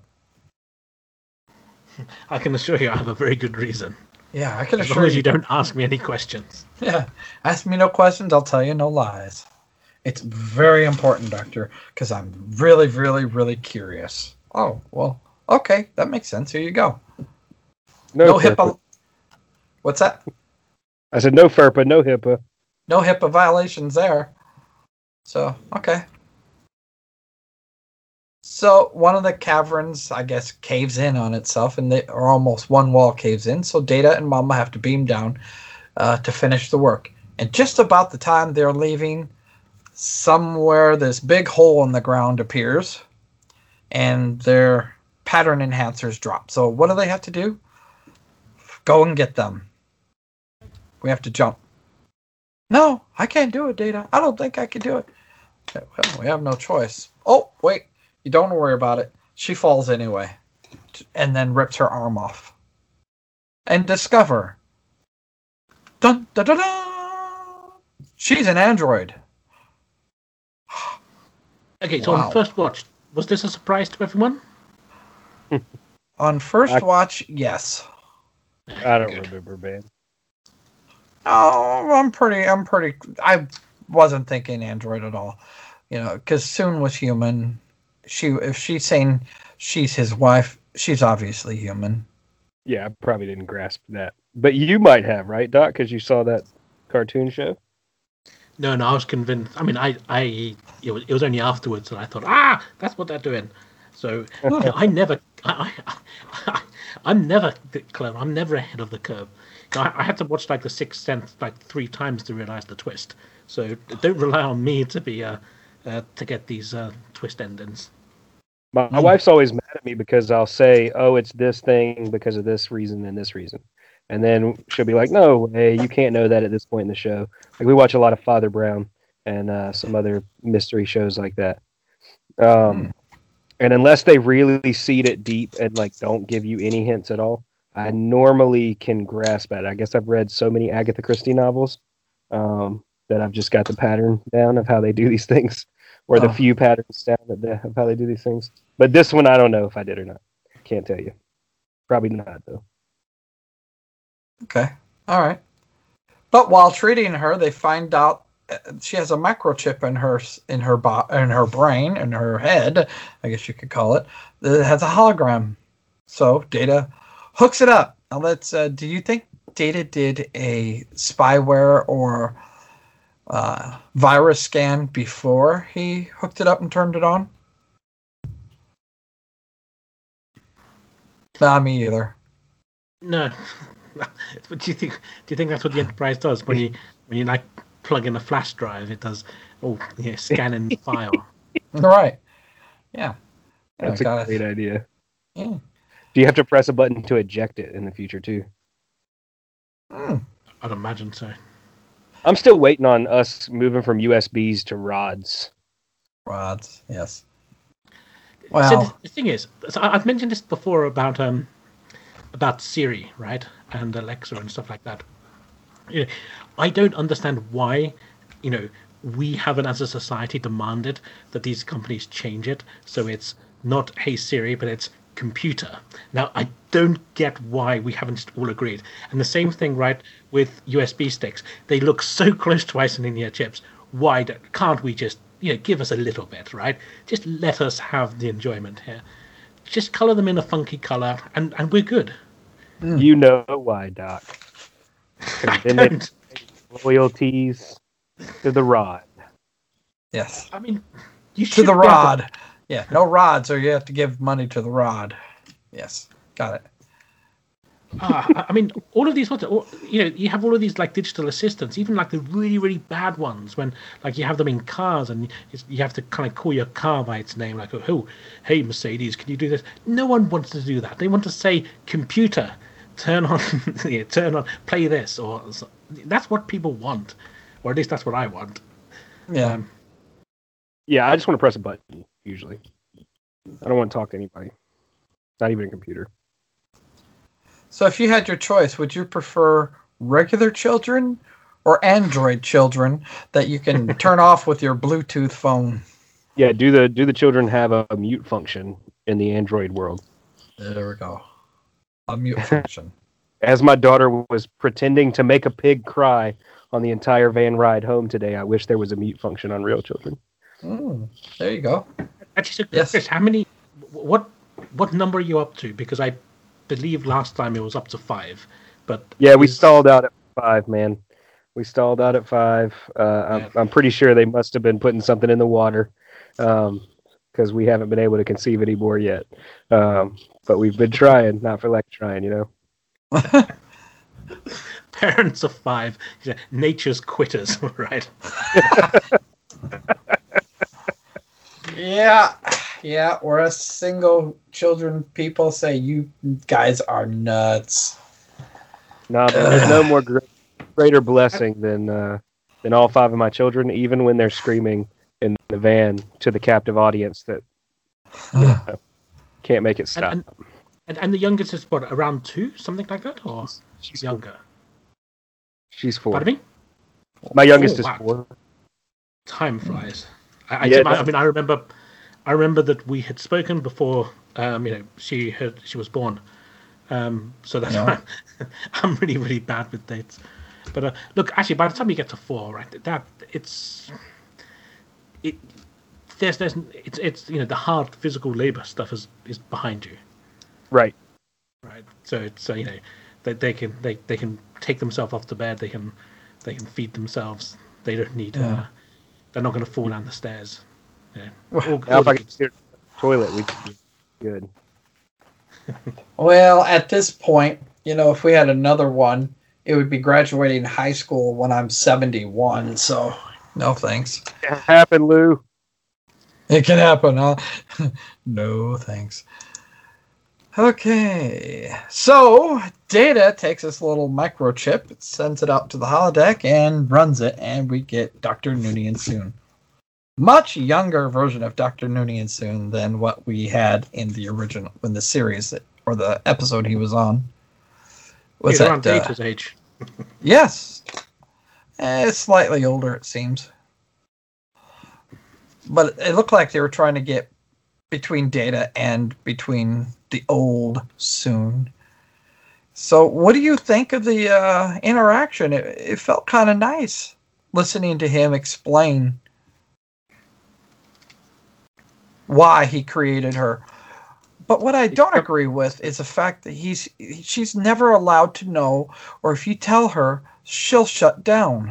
I can assure you I have a very good reason. Yeah, I can assure you. As long as you don't ask me any questions. Yeah, ask me no questions, I'll tell you no lies. It's very important, Doctor, because I'm really, really, really curious. Oh, well, okay, that makes sense. Here you go. No HIPAA. What's that? I said no FERPA, no HIPAA. No HIPAA violations there. So, okay. So one of the caverns, I guess, caves in on itself, or almost one wall caves in. So Data and Mama have to beam down to finish the work. And just about the time they're leaving, somewhere this big hole in the ground appears, and their pattern enhancers drop. So what do they have to do? Go and get them. We have to jump. No, I can't do it, Data. I don't think I can do it. Well, we have no choice. Oh, wait. You don't worry about it. She falls anyway. And then rips her arm off. And discover. Dun, dun, dun, dun! She's an android. Okay, so on first watch, was this a surprise to everyone? On first watch, yes. I don't remember, man. Oh, I wasn't thinking android at all. Because Soon was human. If she's saying she's his wife, she's obviously human. Yeah, I probably didn't grasp that. But you might have, right, Doc? Because you saw that cartoon show? No, I was convinced. I mean, it was only afterwards that I thought, that's what they're doing. So I'm never clever. I'm never ahead of the curve. I had to watch The Sixth Sense 3 times to realize the twist. So don't rely on me to be to get these twist endings. My wife's always mad at me because I'll say, "Oh, it's this thing because of this reason and this reason," and then she'll be like, "No way, you can't know that at this point in the show." Like we watch a lot of Father Brown and some other mystery shows like that. And unless they really seed it deep and don't give you any hints at all, I normally can grasp it. I guess I've read so many Agatha Christie novels that I've just got the pattern down of how they do these things, or the few patterns down of how they do these things. But this one, I don't know if I did or not. Can't tell you. Probably not, though. Okay. All right. But while treating her, they find out she has a microchip in her brain, in her head, I guess you could call it, that has a hologram. So Data hooks it up. Now let's. Do you think Data did a spyware or virus scan before he hooked it up and turned it on? Not me either. No. But do you think that's what the Enterprise does when you plug in a flash drive? It does scan and file. Right. Yeah. That's a great idea. Yeah. Do you have to press a button to eject it in the future too? I'd imagine so. I'm still waiting on us moving from USBs to rods. Rods, yes. Well, so the thing is, I've mentioned this before about Siri, right, and Alexa and stuff like that. I don't understand why, we haven't as a society demanded that these companies change it so it's not "Hey Siri," but it's "Computer." Now, I don't get why we haven't just all agreed. And the same thing, right, with USB sticks. They look so close to isolinear chips. Why can't we just give us a little bit, right? Just let us have the enjoyment here. Just color them in a funky color, and we're good. You know why, Doc. Then loyalties to the rod. Yes. I mean, to the rod. Yeah, no rods, or you have to give money to the rod. Yes, got it. I mean, all of these ones, you have all of these digital assistants, even the really, really bad ones when you have them in cars and you have to kind of call your car by its name, oh, hey Mercedes, can you do this? No one wants to do that. They want to say, "Computer, turn on, play this," or that's what people want, or at least that's what I want. Yeah. Yeah, I just want to press a button, usually. I don't want to talk to anybody. Not even a computer. So if you had your choice, would you prefer regular children or Android children that you can turn off with your Bluetooth phone? Yeah, do the children have a mute function in the Android world? There we go. A mute function. As my daughter was pretending to make a pig cry on the entire van ride home today, I wish there was a mute function on Real Children. There you go. Actually, so Yes. Chris, what number are you up to? Because I believe last time it was up to 5. But Yeah, we stalled out at 5, man. We stalled out at 5. I'm pretty sure they must have been putting something in the water because we haven't been able to conceive anymore yet. But we've been trying, not for lack of trying, you know. Parents of 5, nature's quitters, right? Yeah, or us single children people say, you guys are nuts. No, there's no more greater blessing than all 5 of my children, even when they're screaming in the van to the captive audience that can't make it stop. And the youngest is what, around 2, something like that, or she's younger? She's 4. Pardon me? My youngest is wow. 4. Time flies. I remember that we had spoken before. She was born. So that's why I'm really, really bad with dates. But look, actually, by the time you get to 4, right, it's the hard physical labor stuff is behind you. Right. So it's they can take themselves off the bed. They can feed themselves. They don't need. They're not going to fall down the stairs. Yeah. Now if I could steer the toilet, we'd be good. Well, at this point, if we had another one, it would be graduating high school when I'm 71. So, no thanks. It can happen, Lou. It can happen, huh? No thanks. Okay, so Data takes this little microchip, it sends it out to the holodeck, and runs it, and we get Dr. Noonien Soon. Much younger version of Dr. Noonien Soon than what we had in the original, in the series or the episode he was on. He's around Data's age. Yes, slightly older it seems, but it looked like they were trying to get between Data and between the old Soon. So what do you think of the interaction? It felt kind of nice listening to him explain why he created her. But what I don't agree with is the fact that she's never allowed to know, or if you tell her, she'll shut down.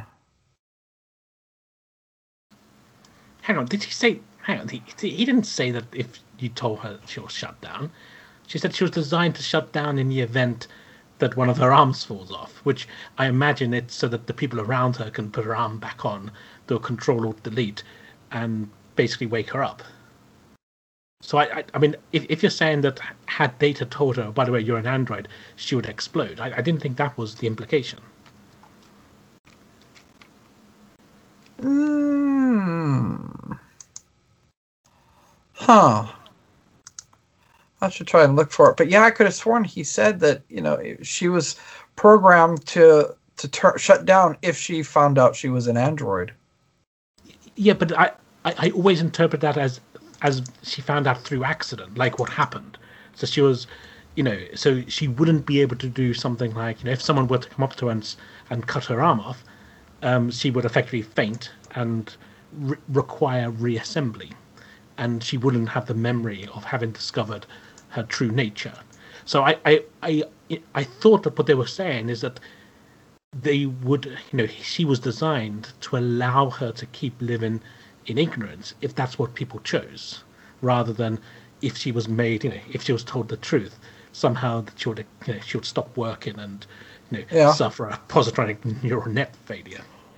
Hang on, did he say... Hang on, he didn't say that if you told her she'll shut down. She said she was designed to shut down in the event that one of her arms falls off, which I imagine it's so that the people around her can put her arm back on, do a Control-Alt-Delete, and basically wake her up. So, I mean, if you're saying that had Data told her, by the way, you're an android, she would explode, I didn't think that was the implication. Huh. I should try and look for it. But yeah, I could have sworn he said that, she was programmed to shut down if she found out she was an android. Yeah, but I always interpret that as she found out through accident, like what happened. So she was, so she wouldn't be able to do something like, if someone were to come up to her and cut her arm off, she would effectively faint and require reassembly. And she wouldn't have the memory of having discovered her true nature. So I thought that what they were saying is that they would, she was designed to allow her to keep living in ignorance if that's what people chose, rather than if she was made, if she was told the truth, somehow that she would stop working and suffer a positronic neural net failure.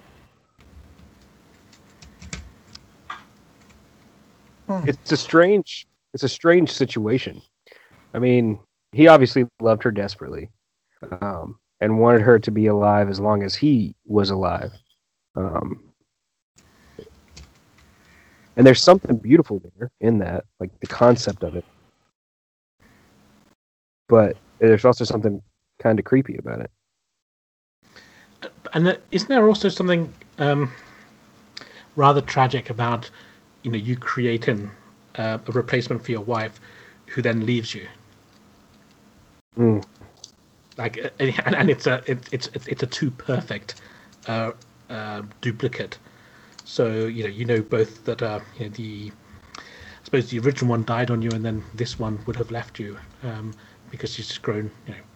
It's a strange situation. I mean, he obviously loved her desperately, and wanted her to be alive as long as he was alive. And there's something beautiful there in that, like the concept of it. But there's also something kind of creepy about it. And isn't there also something rather tragic about, you creating a replacement for your wife, who then leaves you? Mm. Like, and it's a too perfect duplicate. So both that I suppose the original one died on you, and then this one would have left you because she's just grown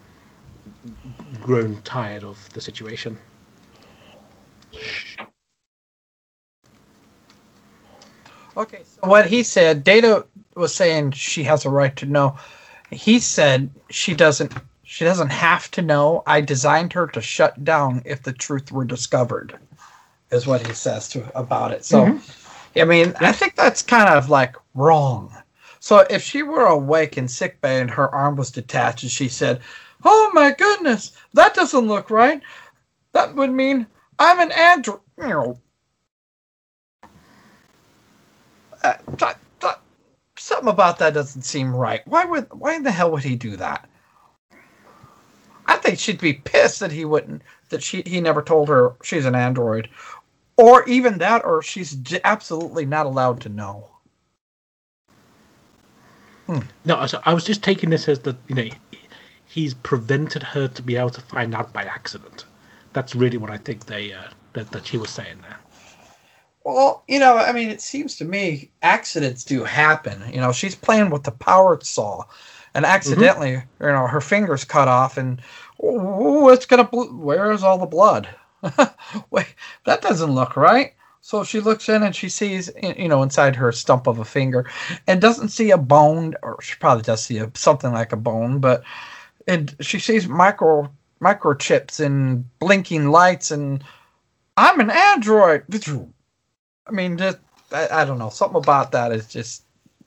tired of the situation. Okay, so what he said, Data was saying she has a right to know. He said she doesn't have to know. I designed her to shut down if the truth were discovered, is what he says about it. So, I mean, I think that's kind of like wrong. So if she were awake in sickbay and her arm was detached and she said, "Oh my goodness, that doesn't look right," that would mean I'm an android. Something about that doesn't seem right. Why in the hell would he do that? I think she'd be pissed that he never told her she's an android, or even that, or she's absolutely not allowed to know. No, so I was just taking this as that he's prevented her to be able to find out by accident. That's really what I think that she was saying there. Well, I mean, it seems to me accidents do happen. She's playing with the powered saw, and accidentally, her fingers cut off, and it's gonna. Where's all the blood? Wait, that doesn't look right. So she looks in and she sees, inside her stump of a finger, and doesn't see a bone, or she probably does see something like a bone, and she sees microchips and blinking lights, and I'm an android. I mean, I don't know. Something about that is just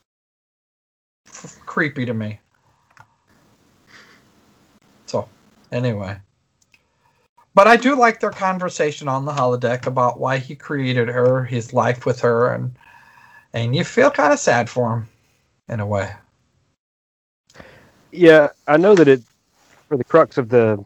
creepy to me. So, anyway. But I do like their conversation on the holodeck about why he created her, his life with her, and you feel kind of sad for him, in a way. Yeah, I know that for the crux of the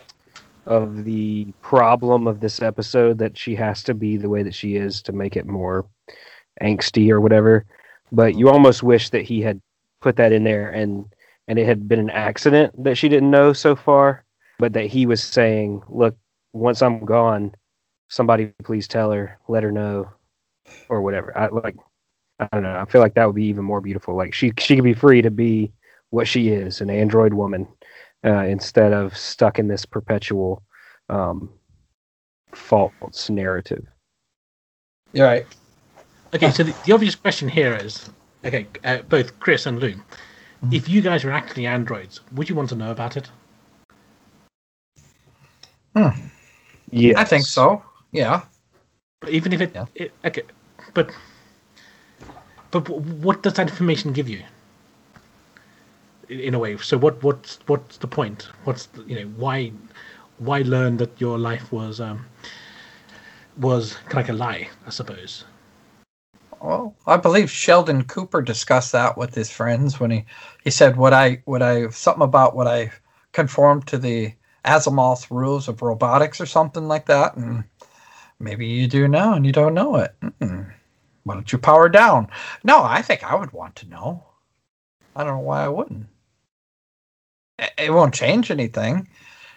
problem of this episode, that she has to be the way that she is to make it more angsty or whatever. But you almost wish that he had put that in there and it had been an accident that she didn't know so far, but that he was saying, look, once I'm gone, somebody please tell her, let her know, or whatever. I don't know. I feel like that would be even more beautiful. Like she could be free to be what she is, an android woman, instead of stuck in this perpetual false narrative. You're right. Okay, so the obvious question here is, both Chris and Lou, if you guys were actually androids, would you want to know about it? Yeah, I think so. Yeah. But even if okay, but what does that information give you? In a way, so what's the point? What's why learn that your life was kind of like a lie, I suppose. Well, I believe Sheldon Cooper discussed that with his friends when he said what I conformed to the Asimov's rules of robotics or something like that, and maybe you do now and you don't know it. Why don't you power down? No, I think I would want to know. I don't know why I wouldn't. It won't change anything.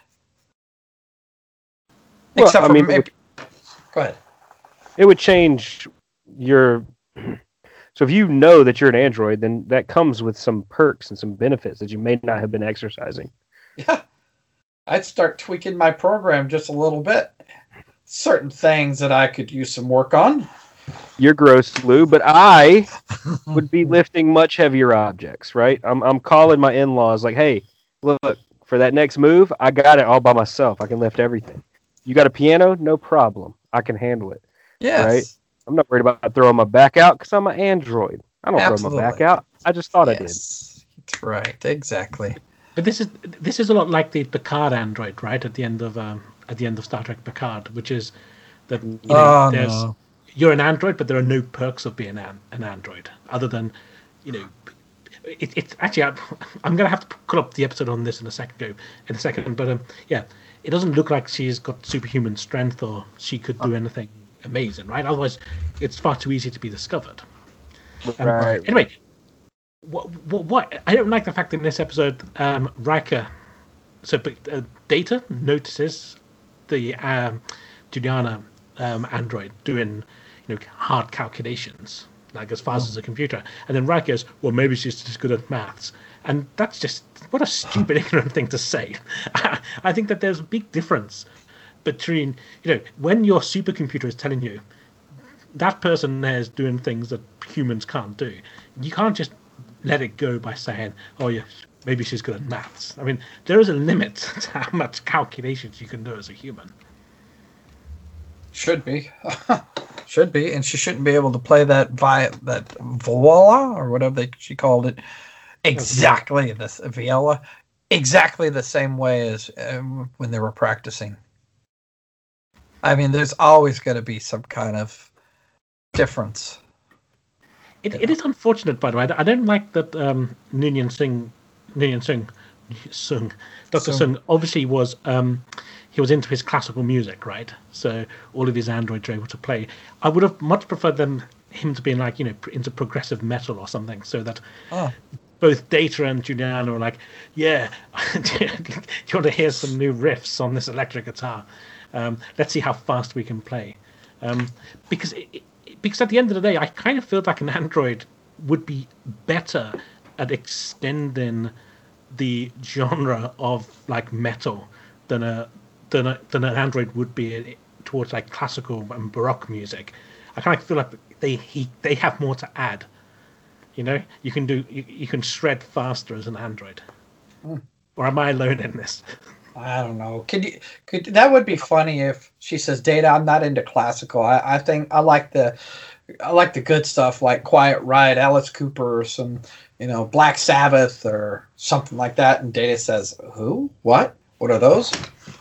Well, except for maybe. Go ahead. It would change your. So if you know that you're an android, then that comes with some perks and some benefits that you may not have been exercising. Yeah. I'd start tweaking my program just a little bit. Certain things that I could use some work on. You're gross, Lou, but I would be lifting much heavier objects, right? I'm calling my in-laws like, hey, look, for that next move, I got it all by myself. I can lift everything. You got a piano? No problem. I can handle it. Yes. Right? I'm not worried about throwing my back out because I'm an android. I don't throw my back out. I just thought I did. That's right. Exactly. But this is a lot like the Picard android, right? At the end of Star Trek Picard, which is that you're an android, but there are no perks of being an android other than, it's actually, I'm going to have to put up the episode on this in a second, but yeah, it doesn't look like she's got superhuman strength or she could do anything amazing, right? Otherwise, it's far too easy to be discovered. Right. Anyway, what I don't like the fact that in this episode, Riker, Data notices the Juliana android doing hard calculations, like as fast as a computer, and then Riker goes, well, maybe she's just good at maths. And that's just, what a stupid, ignorant thing to say. I think that there's a big difference between, when your supercomputer is telling you that person there is doing things that humans can't do, you can't just let it go by saying, oh, yes, maybe she's good at maths. I mean, there is a limit to how much calculations you can do as a human. Should be. Should be. And she shouldn't be able to play that viola, or whatever she called it, exactly the same way as when they were practicing. I mean, there's always going to be some kind of difference. It is unfortunate, by the way. I don't like that Noonien Sung, Dr. Sung obviously was he was into his classical music, right? So all of his androids are able to play. I would have much preferred him to be into progressive metal or something, so that both Data and Juliana are like, yeah, do you want to hear some new riffs on this electric guitar? Let's see how fast we can play. Because at the end of the day, I kind of feel like an android would be better at extending the genre of like metal than an android would be towards like classical and baroque music. I kind of feel like they have more to add. You can shred faster as an android. Or am I alone in this? I don't know. Could that would be funny if she says, Data, I'm not into classical. I think I like the good stuff like Quiet Riot, Alice Cooper, or some Black Sabbath or something like that. And Data says, who? What? What are those?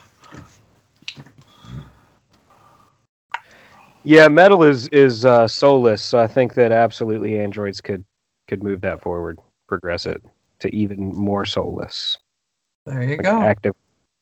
Yeah, metal is soulless, so I think that absolutely androids could move that forward, progress it to even more soulless. There you go. Active.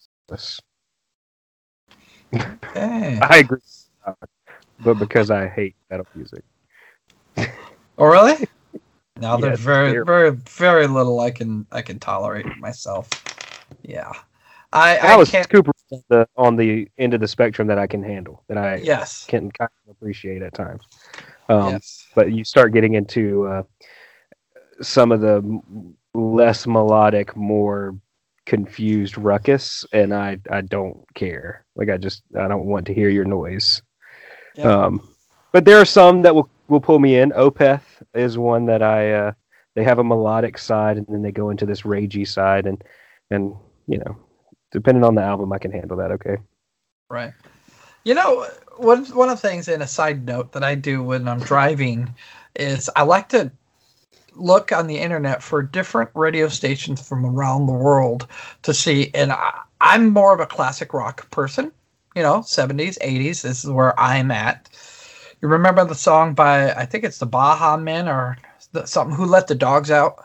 Okay. I agree, but because I hate metal music. Oh, really? No, Yes, there's very, very, very little I can tolerate myself. Yeah, Alice can't. Cooper on the end of the spectrum that I can handle, that I Yes. can kind of appreciate at times. Yes. But you start getting into some of the less melodic, more confused ruckus, and I don't care. Like I don't want to hear your noise. Yeah. But there are some that will pull me in. Opeth is one that they have a melodic side, and then they go into this ragey side, and depending on the album, I can handle that. Okay. Right. One of the things, in a side note, that I do when I'm driving is I like to look on the internet for different radio stations from around the world to see. And I'm more of a classic rock person, 70s, 80s. This is where I'm at. You remember the song by, I think it's the Baha Men or something, Who Let the Dogs Out?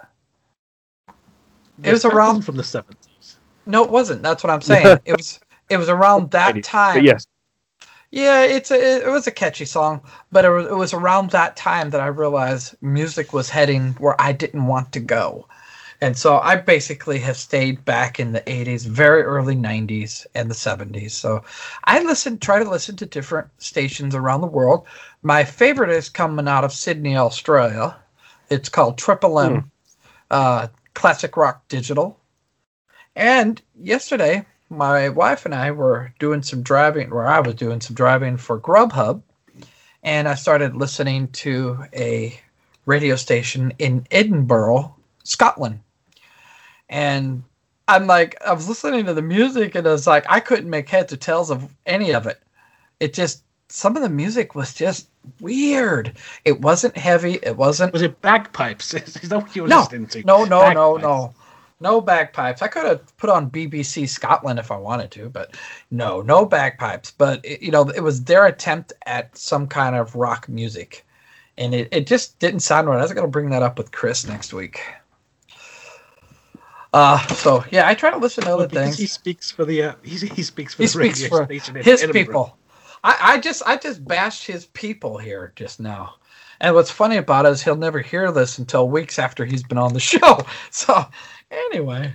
It was around from the 70s. No, it wasn't. That's what I'm saying. It was around that time. But yes. Yeah, it was a catchy song, but it was around that time that I realized music was heading where I didn't want to go. And so I basically have stayed back in the 80s, very early 90s, and the 70s. So I try to listen to different stations around the world. My favorite is coming out of Sydney, Australia. It's called Triple M, Classic Rock Digital. And yesterday, my wife and I were doing some driving, or I was doing some driving for Grubhub, and I started listening to a radio station in Edinburgh, Scotland. And I was listening to the music, and I was like, I couldn't make heads or tails of any of it. Some of the music was just weird. It wasn't heavy. It wasn't. Was it bagpipes? Is that what you were listening to? No. No bagpipes. I could have put on BBC Scotland if I wanted to, but no bagpipes. But it was their attempt at some kind of rock music, and it just didn't sound right. I was going to bring that up with Chris next week. So yeah, I try to listen to other things. He speaks for the he speaks for the radio station in his Edinburgh. people. I just bashed his people here just now. And what's funny about it is he'll never hear this until weeks after he's been on the show. So anyway,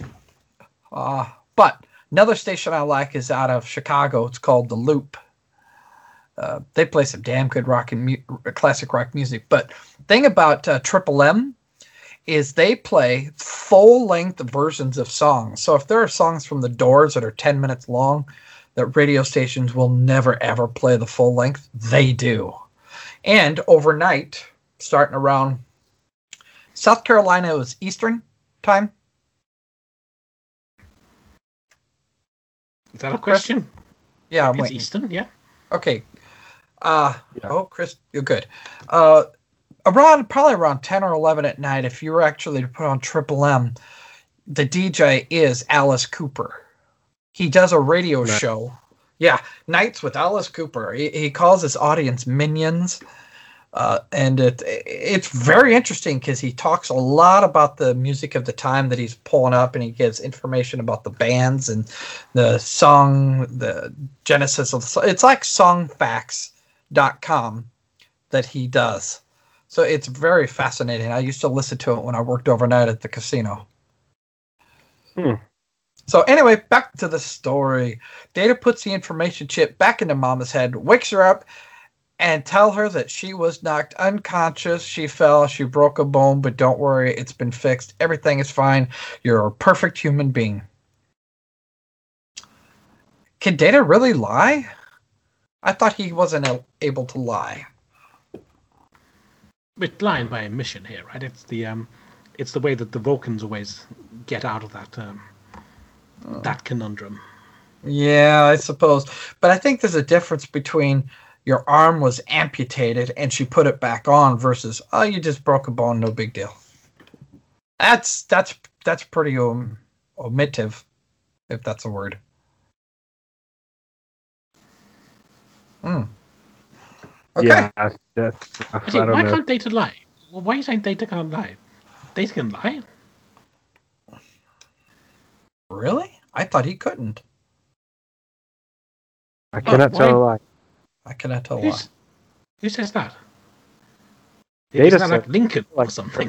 but another station I like is out of Chicago. It's called The Loop. They play some damn good rock and classic rock music. But thing about Triple M is they play full-length versions of songs. So if there are songs from The Doors that are 10 minutes long, that radio stations will never, ever play the full length, they do. And overnight, starting around South Carolina, it was Eastern time. Is that a question? Yeah, I'm it's waiting. Eastern, yeah. Okay. Oh, Chris, you're good. Probably around 10 or 11 at night, if you were actually to put on Triple M, the DJ is Alice Cooper. He does a radio show. Yeah, Nights with Alice Cooper. He calls his audience minions. And it's very interesting because he talks a lot about the music of the time that he's pulling up, and he gives information about the bands and the song, the genesis of the song. It's like songfacts.com that he does. So it's very fascinating. I used to listen to it when I worked overnight at the casino. So anyway, back to the story. Data puts the information chip back into Mama's head, wakes her up, and tell her that she was knocked unconscious. She fell. She broke a bone, but don't worry. It's been fixed. Everything is fine. You're a perfect human being. Can Data really lie? I thought he wasn't able to lie. We're lying by omission here, right? It's the way that the Vulcans always get out of that conundrum. Yeah, I suppose. But I think there's a difference between your arm was amputated and she put it back on versus, oh, you just broke a bone, no big deal. That's pretty omissive, if that's a word. Okay. Yeah, Why can't Data lie? Well, why are you saying Data can't lie? Data can lie? Really? I thought he couldn't. I cannot tell a lie. I cannot tell a lie. Who says that? Data said like Lincoln or something.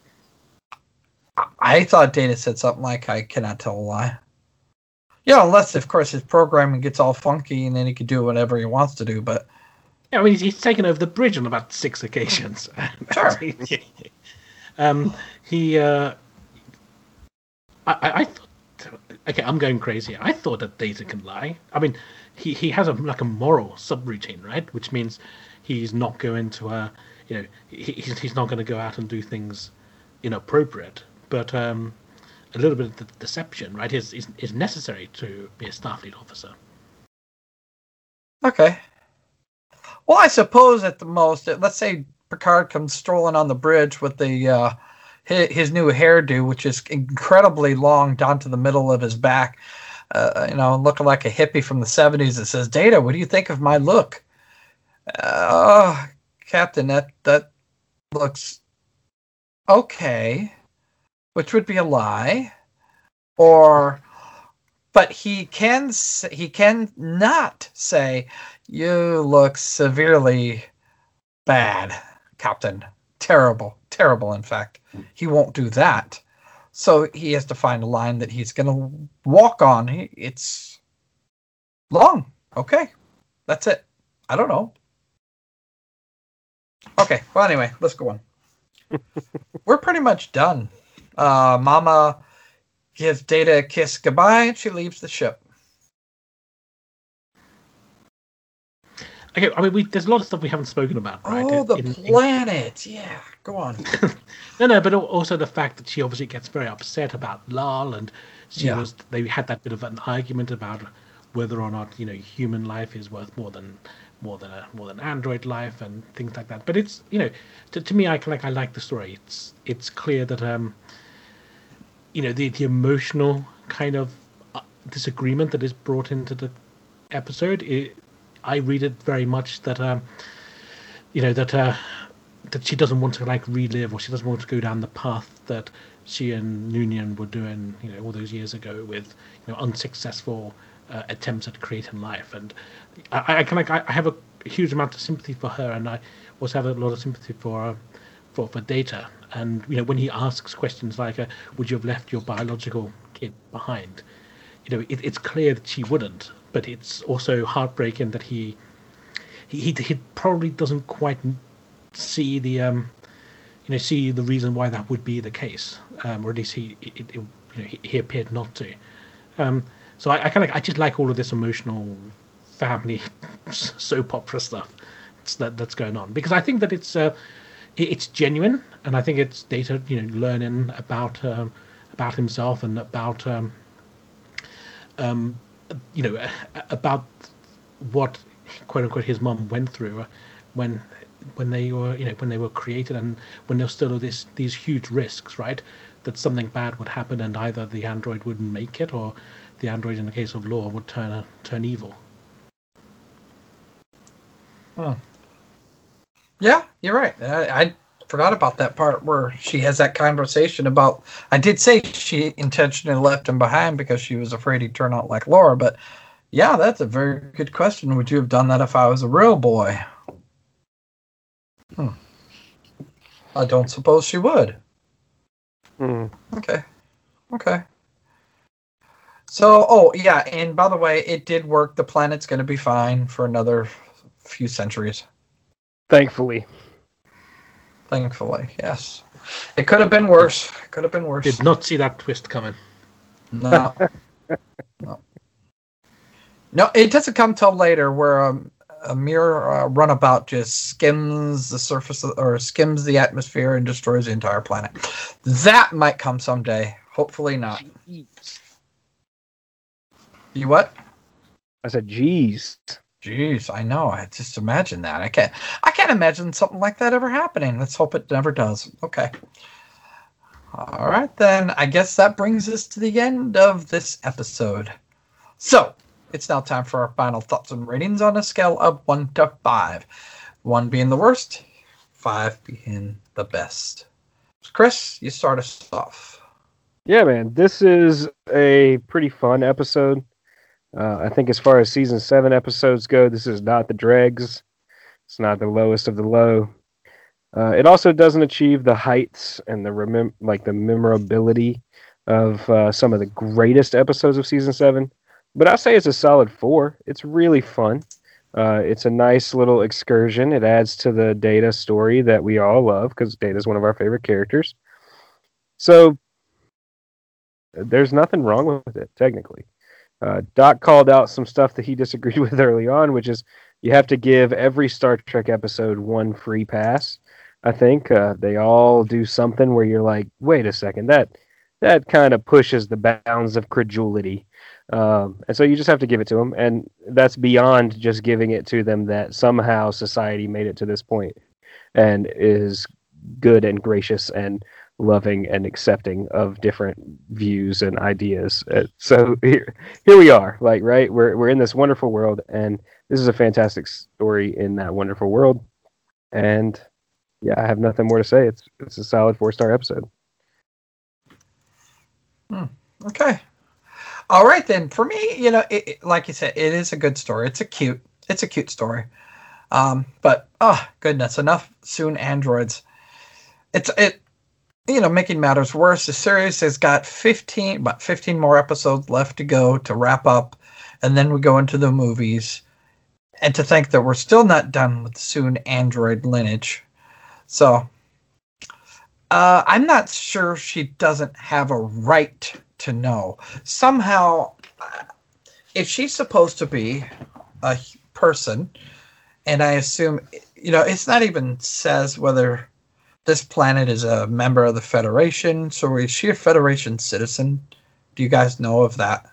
I thought Data said something like, I cannot tell a lie. Yeah, unless, of course, his programming gets all funky and then he can do whatever he wants to do, but... Yeah, I mean, he's taken over the bridge on about 6 occasions. Sure. I thought... Okay, I'm going crazy. I thought that Data can lie. I mean, he has a moral subroutine, right? Which means he's not going to, he's not going to go out and do things inappropriate. But a little bit of deception, right, is necessary to be a Starfleet officer. Okay. Well, I suppose at the most, let's say Picard comes strolling on the bridge with the his new hairdo, which is incredibly long down to the middle of his back, looking like a hippie from the 70s. It says, Data, what do you think of my look? Captain, that looks okay, which would be a lie. But he can not say, you look severely bad, Captain. Terrible, in fact. He won't do that. So he has to find a line that he's going to walk on. It's long. Okay. That's it. I don't know. Okay. Well, anyway, let's go on. We're pretty much done. Mama gives Data a kiss goodbye, and she leaves the ship. Okay, I mean, there's a lot of stuff we haven't spoken about, right? Oh, the planet. Yeah, go on. No, but also the fact that she obviously gets very upset about Lal, and they had that bit of an argument about whether or not human life is worth more than android life and things like that. But it's to me, I like the story. It's clear that the emotional kind of disagreement that is brought into the episode. I read it very much that that she doesn't want to relive, or she doesn't want to go down the path that she and Noonien were doing, all those years ago with unsuccessful attempts at creating life. And I have a huge amount of sympathy for her, and I also have a lot of sympathy for Data. And when he asks questions like, "Would you have left your biological kid behind?" It's clear that she wouldn't, but it's also heartbreaking that he probably doesn't quite see the see the reason why that would be the case, or at least he appeared not to. So I just like all of this emotional family soap opera stuff that's going on, because I think that it's genuine, and I think it's Data learning about himself and about about what, quote unquote, his mum went through when they were created, and when there's still these huge risks, right? That something bad would happen, and either the android wouldn't make it, or the android, in the case of Lore, would turn evil. Oh. Yeah, you're right. I forgot about that part where she has that conversation about. I did say she intentionally left him behind because she was afraid he'd turn out like Laura, but yeah, that's a very good question. Would you have done that if I was a real boy? I don't suppose she would. Okay. So, and by the way, it did work. The planet's going to be fine for another few centuries. Thankfully, yes. It could have been worse. Did not see that twist coming. No. No, it doesn't come till later, where a mere runabout just skims the surface or skims the atmosphere and destroys the entire planet. That might come someday. Hopefully not. You what? I said, "Geez." Jeez, I know. I just imagine that. I can't imagine something like that ever happening. Let's hope it never does. Okay. All right, then. I guess that brings us to the end of this episode. So, it's now time for our final thoughts and ratings on a scale of 1 to 5. 1 being the worst, 5 being the best. Chris, you start us off. Yeah, man. This is a pretty fun episode. I think as far as season 7 episodes go, this is not the dregs. It's not the lowest of the low. It also doesn't achieve the heights and the memorability of some of the greatest episodes of season 7. But I'll say it's a solid 4. It's really fun. It's a nice little excursion. It adds to the Data story that we all love, because Data is one of our favorite characters. So there's nothing wrong with it, technically. Doc called out some stuff that he disagreed with early on, which is you have to give every Star Trek episode 1 free pass. I think they all do something where you're like, wait a second, that kind of pushes the bounds of credulity. And so you just have to give it to them, and that's beyond just giving it to them that somehow society made it to this point and is good and gracious and loving and accepting of different views and ideas. So here we are, right? We're in this wonderful world, and this is a fantastic story in that wonderful world. And yeah, I have nothing more to say. It's a solid 4-star episode. Okay. All right, then. For me, like you said, it is a good story. It's a cute story. But goodness, enough soon androids. Making matters worse, the series has got 15 more episodes left to go to wrap up, and then we go into the movies. And to think that we're still not done with the soon android lineage. So, I'm not sure she doesn't have a right to know. Somehow, if she's supposed to be a person, and I assume, it's not even says whether this planet is a member of the Federation, so is she a Federation citizen? Do you guys know of that?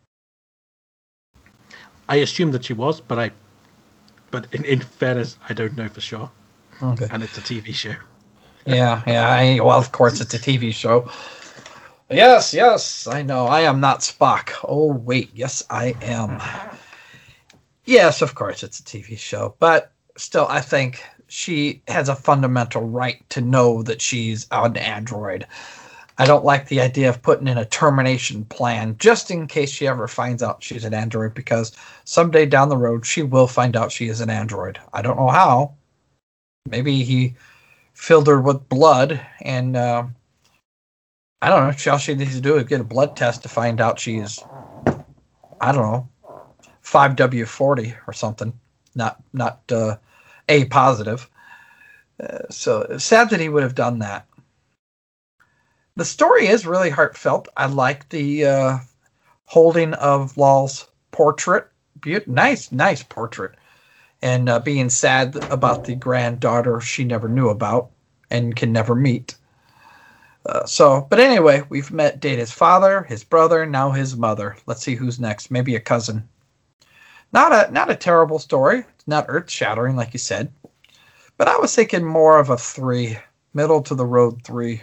I assume that she was, but in fairness, I don't know for sure. Okay. And it's a TV show. Yeah. Well, of course, it's a TV show. Yes, I know. I am not Spock. Oh, wait. Yes, I am. Yes, of course, it's a TV show. But still, I think she has a fundamental right to know that she's an android. I don't like the idea of putting in a termination plan just in case she ever finds out she's an android, because someday down the road, she will find out she is an android. I don't know how. Maybe he filled her with blood and... I don't know. All she needs to do is get a blood test to find out she's, I don't know, 5W40 or something. Not A positive. So sad that he would have done that. The story is really heartfelt. I like the holding of Lol's portrait. Nice portrait. And being sad about the granddaughter she never knew about and can never meet. But anyway, we've met Data's father, his brother, now his mother. Let's see who's next. Maybe a cousin. Not a terrible story. It's not earth-shattering, like you said. But I was thinking more of a 3. Middle to the road 3.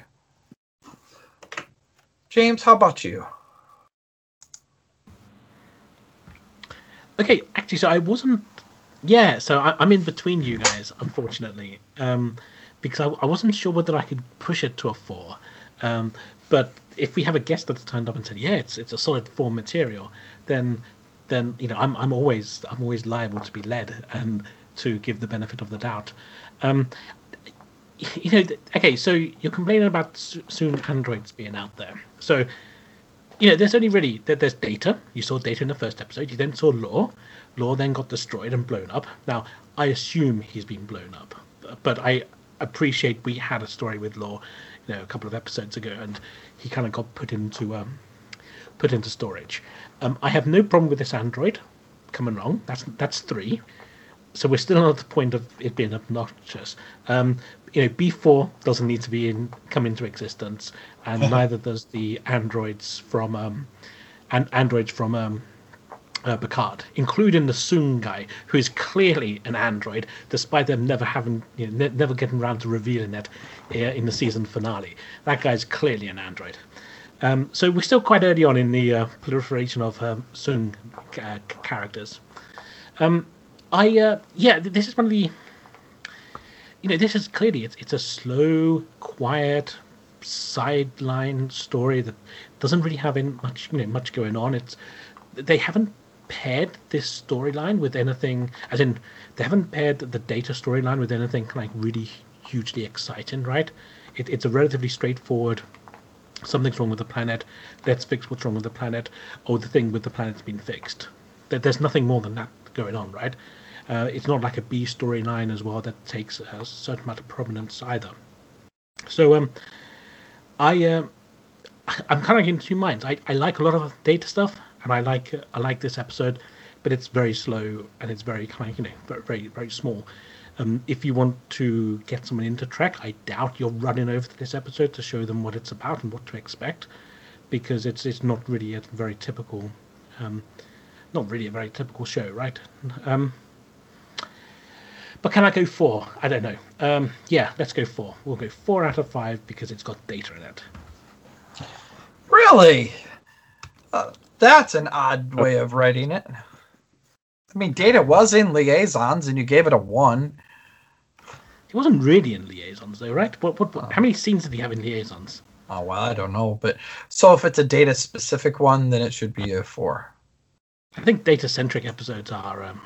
James, how about you? Okay, actually, so I wasn't... Yeah, so I'm in between you guys, unfortunately. Because I wasn't sure whether I could push it to a 4. But if we have a guest that's turned up and said, yeah, it's a solid 4 material, then I'm always liable to be led and to give the benefit of the doubt. Okay, so you're complaining about soon androids being out there. So, there's only really there's Data. You saw Data in the first episode. You then saw Lore. Lore then got destroyed and blown up. Now, I assume he's been blown up, but I appreciate we had a story with Lore, a couple of episodes ago, and he kind of got put into storage. I have no problem with this android coming along. That's 3. So we're still not at the point of it being obnoxious. B4 doesn't need to come into existence, and neither does the androids from Picard, including the Soong guy, who is clearly an android, despite them never getting around to revealing it in the season finale. That guy's clearly an android. So we're still quite early on in the proliferation of Soong characters. This is one of the... this is clearly, it's a slow, quiet, sideline story that doesn't really have much going on. They haven't paired this storyline with anything, as in they haven't paired the Data storyline with anything like really hugely exciting, right? It's a relatively straightforward, something's wrong with the planet, let's fix what's wrong with the planet, or the thing with the planet's been fixed. There's nothing more than that going on, right? It's not like a B storyline as well that takes a certain amount of prominence either. So I'm kind of in 2 minds. I like a lot of Data stuff, and I like this episode, but it's very slow and it's very kind of very very small. If you want to get someone into Trek, I doubt you're running over to this episode to show them what it's about and what to expect, because it's not really a very typical, show, right? But can I go 4? I don't know. Yeah, let's go 4. We'll go 4 out of 5 because it's got Data in it. Really? That's an odd way of writing it. I mean, Data was in Liaisons, and you gave it a 1. He wasn't really in Liaisons, though, right? How many scenes did he have in Liaisons? Oh, well, I don't know. But so if it's a Data-specific one, then it should be a 4. I think Data-centric episodes are,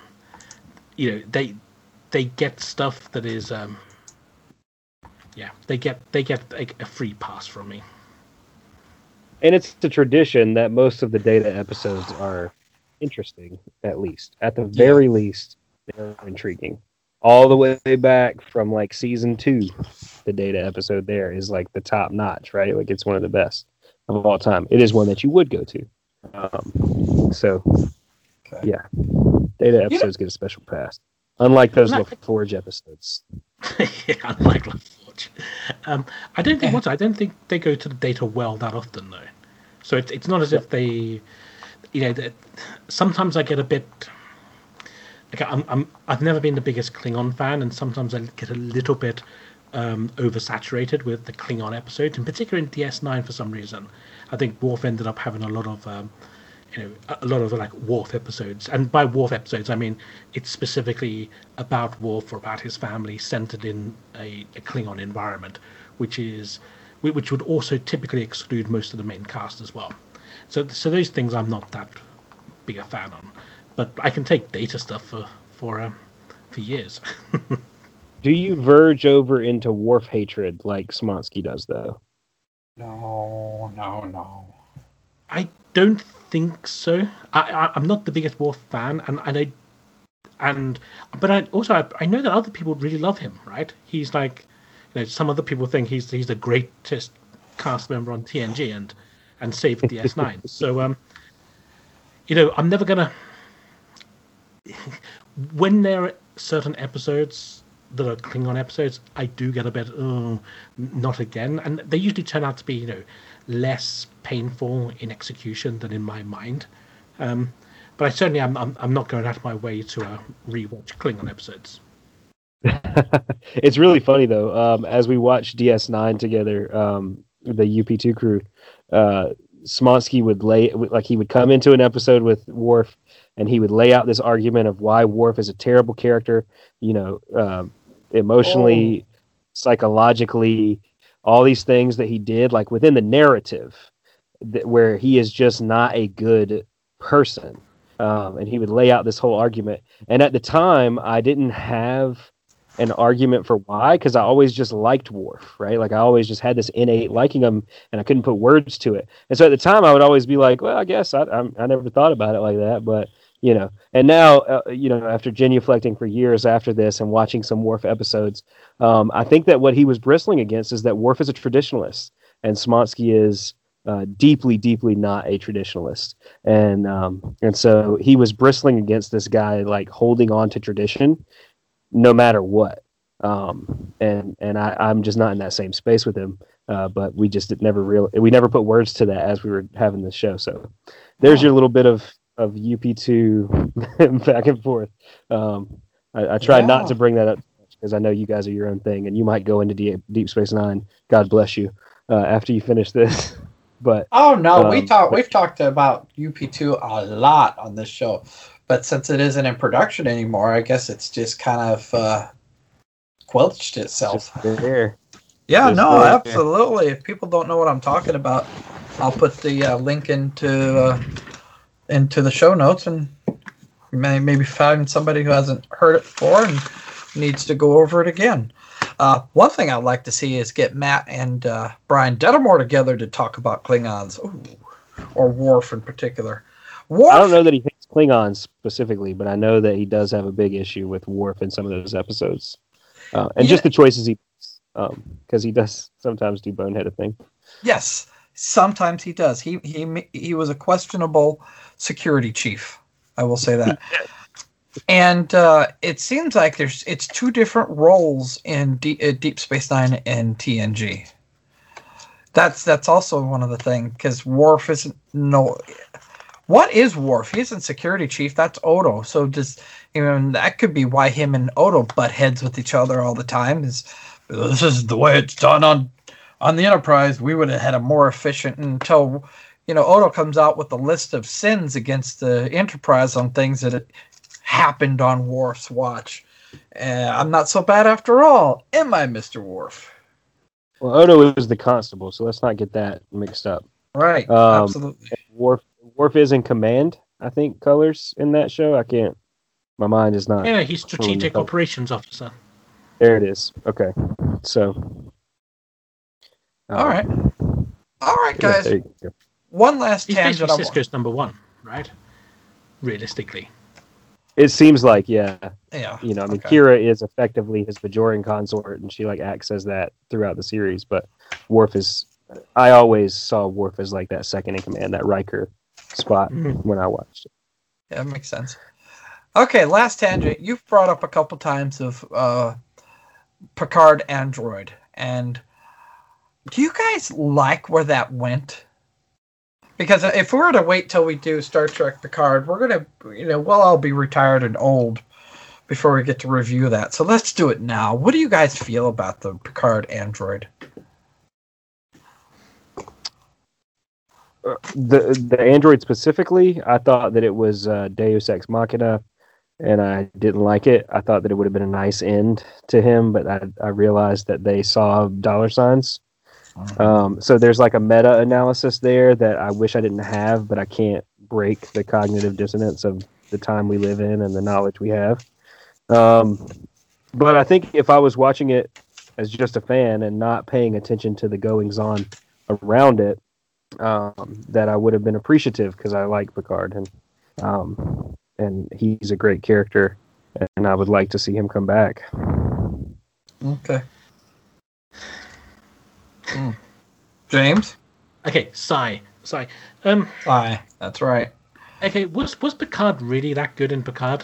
they get stuff that is, they get a free pass from me. And it's a tradition that most of the Data episodes are interesting, at least. At the very least, they're intriguing. All the way back from like season 2, the Data episode there is like the top notch, right? Like it's one of the best of all time. It is one that you would go to. Yeah, Data episodes get a special pass. Unlike those LaForge episodes. Yeah, unlike LaForge. I don't think they go to the Data well that often, though. So it's not as if they, sometimes I get a bit. Like I've never been the biggest Klingon fan, and sometimes I get a little bit oversaturated with the Klingon episodes, in particular in DS9 for some reason. I think Worf ended up having a lot of like Worf episodes, and by Worf episodes I mean it's specifically about Worf or about his family, centered in a Klingon environment, which would also typically exclude most of the main cast as well. So those things I'm not that big a fan on, but I can take Data stuff for years. Do you verge over into Worf hatred like Smotsky does, though? No. I don't think so. I'm not the biggest Worf fan, but I know that other people really love him. Right? He's like, some other people think he's the greatest cast member on TNG and saved DS9. So I'm never gonna. When there are certain episodes that are Klingon episodes, I do get a bit, not again. And they usually turn out to be, less painful in execution than in my mind. But I certainly I'm not going out of my way to rewatch Klingon episodes. It's really funny though. As we watch DS9 together, the UP2 crew, Smotsky would come into an episode with Worf, and he would lay out this argument of why Worf is a terrible character, emotionally, psychologically, all these things that he did, like within the narrative, where he is just not a good person. And he would lay out this whole argument. And at the time, I didn't have an argument for why, because I always just liked Worf, right? Like I always just had this innate liking him, and I couldn't put words to it. And so at the time, I would always be like, well, I guess I never thought about it like that, but and now, after genuflecting for years after this and watching some Worf episodes, I think that what he was bristling against is that Worf is a traditionalist, and Smotsky is deeply, deeply not a traditionalist. And so he was bristling against this guy, like holding on to tradition no matter what. And I'm just not in that same space with him. But we just we never put words to that as we were having this show. So there's your little bit of UP2 back and forth. I try not to bring that up because I know you guys are your own thing, and you might go into Deep Space Nine. God bless you after you finish this. But we've talked about UP2 a lot on this show, but since it isn't in production anymore, I guess it's just kind of quelched itself. Just there. Yeah, Just no, there. absolutely. If people don't know what I'm talking about, I'll put the link into the show notes, and maybe find somebody who hasn't heard it before and needs to go over it again. One thing I'd like to see is get Matt and Brian Dettamore together to talk about Klingons, or Worf in particular. Worf, I don't know that he hates Klingons specifically, but I know that he does have a big issue with Worf in some of those episodes, just the choices he makes, because he does sometimes do boneheaded things. Yes. Sometimes he does. He was a questionable security chief. I will say that. And it seems like it's two different roles in Deep Space Nine and TNG. That's also one of the things, because Worf isn't What is Worf? He isn't security chief. That's Odo. So that could be why him and Odo butt heads with each other all the time. This is the way it's done on the Enterprise. We would have had a more efficient, until Odo comes out with a list of sins against the Enterprise on things that happened on Worf's watch. I'm not so bad after all, am I, Mr. Worf? Well, Odo is the constable, so let's not get that mixed up. Right, absolutely. Worf is in command, I think, colors in that show. I can't. My mind is not. Yeah, he's strategic operations officer. There it is. Okay, so. All right, guys. There you go. One last He's tangent. basically Sisko's number one, right? Realistically. It seems like, yeah. Yeah. Kira is effectively his Bajoran consort, and she acts as that throughout the series. But Worf is. I always saw Worf as like that second in command, that Riker spot when I watched it. Yeah, that makes sense. Okay, last tangent. You've brought up a couple times of Picard Android, and do you guys like where that went? Because if we were to wait till we do Star Trek Picard, we're gonna, we'll all be retired and old before we get to review that. So let's do it now. What do you guys feel about the Picard android? The android specifically, I thought that it was Deus Ex Machina, and I didn't like it. I thought that it would have been a nice end to him, but I realized that they saw dollar signs. So there's like a meta-analysis there that I wish I didn't have, but I can't break the cognitive dissonance of the time we live in and the knowledge we have. But I think if I was watching it as just a fan and not paying attention to the goings-on around it, that I would have been appreciative because I like Picard and he's a great character, and I would like to see him come back. Okay. James? Okay, Sigh. Sigh. That's right. Okay, was Picard really that good in Picard?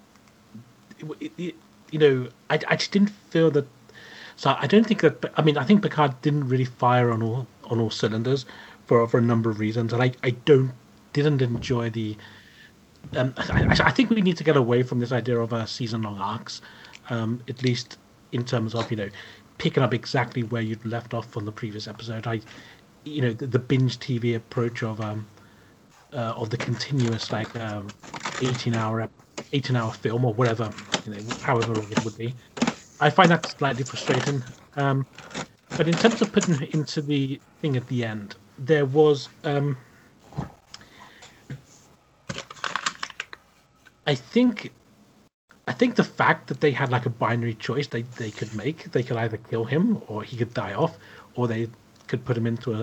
I just didn't feel that. So I don't think that. I mean, I think Picard didn't really fire on all cylinders for a number of reasons, and I didn't enjoy the. I think we need to get away from this idea of season-long arcs, at least in terms of picking up exactly where you'd left off from the previous episode. The binge TV approach of the continuous 18-hour film or whatever, however long it would be. I find that slightly frustrating. But in terms of putting it into the thing at the end, there was. I think the fact that they had like a binary choice they could make. They could either kill him or he could die off, or they could put him into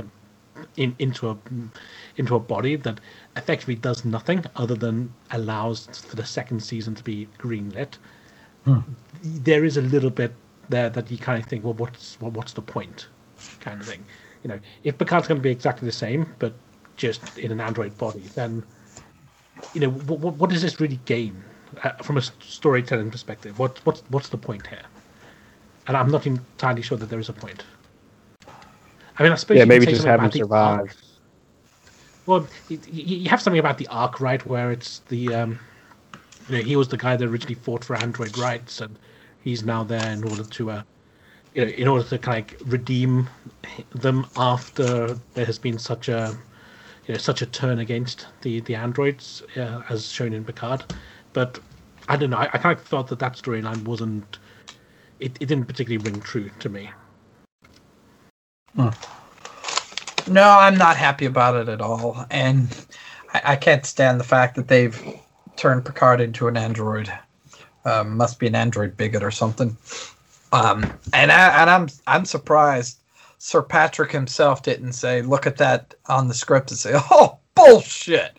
a body that effectively does nothing other than allows for the second season to be greenlit. There is a little bit there that you kind of think, well, what's the point, kind of thing. If Picard's going to be exactly the same but just in an android body, then what does this really gain from a storytelling perspective? What's the point here? And I'm not entirely sure that there is a point. I mean, I suppose maybe just have him survive. Well, you have something about the arc, right, where it's the he was the guy that originally fought for android rights, and he's now there in order to kind of redeem them after there has been such a turn against the androids, as shown in Picard. But I don't know. I kind of felt that storyline wasn't. It didn't particularly ring true to me. No, I'm not happy about it at all, and I can't stand the fact that they've turned Picard into an android. Must be an android bigot or something. And I'm surprised Sir Patrick himself didn't say, look at that on the script and say, oh, bullshit.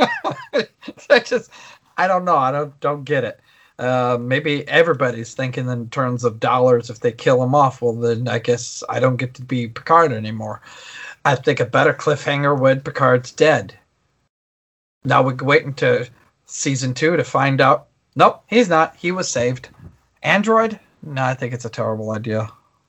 I don't know. I don't get it. Maybe everybody's thinking in terms of dollars. If they kill him off, well, then I guess I don't get to be Picard anymore. I think a better cliffhanger would Picard's dead. Now we're waiting to season 2 to find out. Nope, he's not. He was saved. Android? No, I think it's a terrible idea.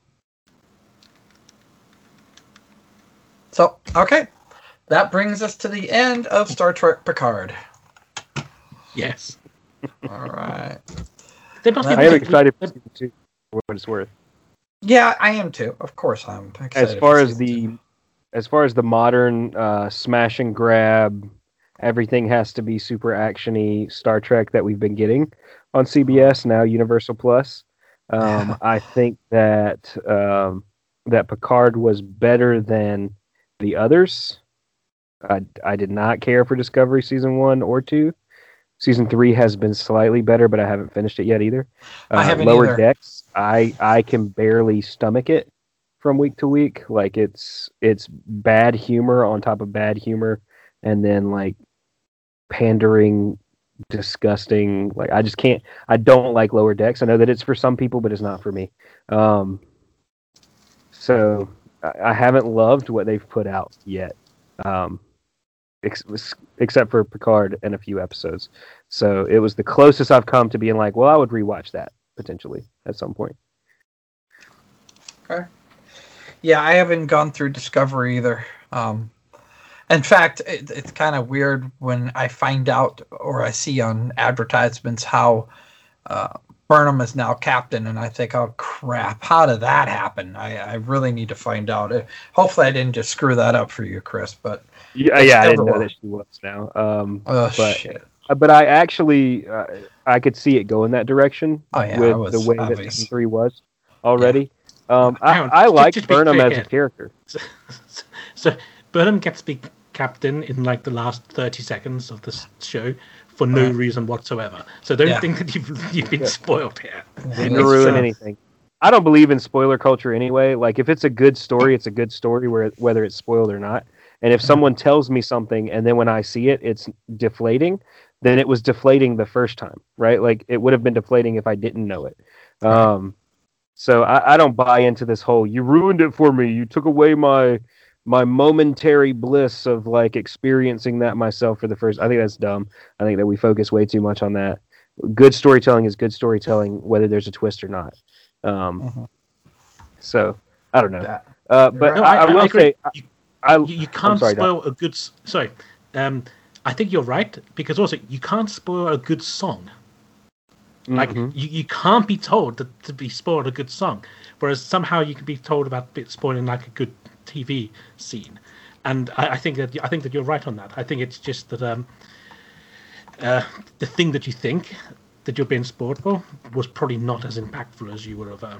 So, okay. That brings us to the end of Star Trek Picard. Yes. All right. I am excited for season 2, for what it's worth. Yeah, I am too. Of course, I'm excited. As far as the modern smash and grab, everything has to be super actiony Star Trek that we've been getting on CBS, now Universal Plus. I think that Picard was better than the others. I did not care for Discovery season 1 or 2. Season 3 has been slightly better, but I haven't finished it yet either. I haven't Lower either. Decks, I can barely stomach it from week to week. Like it's bad humor on top of bad humor, and then like pandering, disgusting. Like I just can't. I don't like Lower Decks. I know that it's for some people, but it's not for me. So I haven't loved what they've put out yet. Except for Picard and a few episodes. So it was the closest I've come to being like, well, I would rewatch that potentially at some point. Okay. Yeah, I haven't gone through Discovery either. In fact, it's kind of weird when I find out or I see on advertisements how Burnham is now captain, and I think, oh crap, how did that happen? I really need to find out. Hopefully, I didn't just screw that up for you, Chris. But yeah, I didn't know that she was now. Shit. But I actually I could see it go in that direction with the way obvious. that season 3 was already. I like Burnham as a character. So Burnham gets to be captain in like the last 30 seconds of this show for no reason whatsoever. So don't think that you've been spoiled here. Didn't ruin anything. I don't believe in spoiler culture anyway. Like, if it's a good story, it's a good story, whether it's spoiled or not. And if someone tells me something and then when I see it, it's deflating, then it was deflating the first time, right? Like, it would have been deflating if I didn't know it. So I don't buy into this whole, you ruined it for me. You took away my momentary bliss of like experiencing that myself for the first. I think that's dumb. I think that we focus way too much on that. Good storytelling is good storytelling, whether there's a twist or not. So I don't know. But No, I will say, you can't spoil a good. Sorry, I think you're right, because also you can't spoil a good song. Like you can't be told to be spoiled a good song, whereas somehow you can be told about spoiling like a good TV scene. And I think that you're right on that. I think it's just that the thing that you think that you're being spoiled for was probably not as impactful as you would have,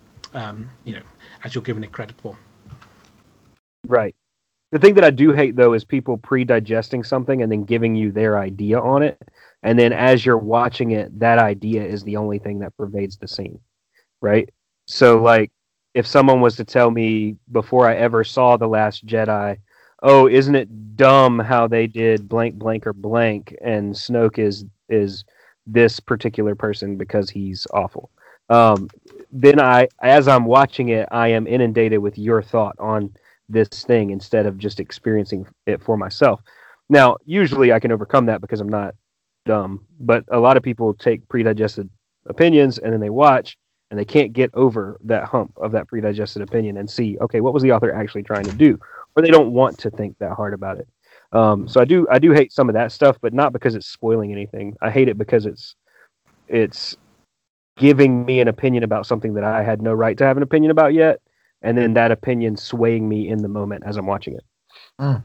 as you're giving it credit for. Right. The thing that I do hate, though, is people pre-digesting something and then giving you their idea on it. And then as you're watching it, that idea is the only thing that pervades the scene. Right? So, like, if someone was to tell me before I ever saw The Last Jedi, oh, isn't it dumb how they did blank, blank, or blank, and Snoke is this particular person because he's awful. Then as I'm watching it, I am inundated with your thought on this thing instead of just experiencing it for myself. Now, usually I can overcome that because I'm not dumb, but a lot of people take pre-digested opinions and then they watch and they can't get over that hump of that pre-digested opinion and see, okay, what was the author actually trying to do? Or they don't want to think that hard about it. So I do hate some of that stuff, but not because it's spoiling anything. I hate it because it's giving me an opinion about something that I had no right to have an opinion about yet, and then that opinion swaying me in the moment as I'm watching it.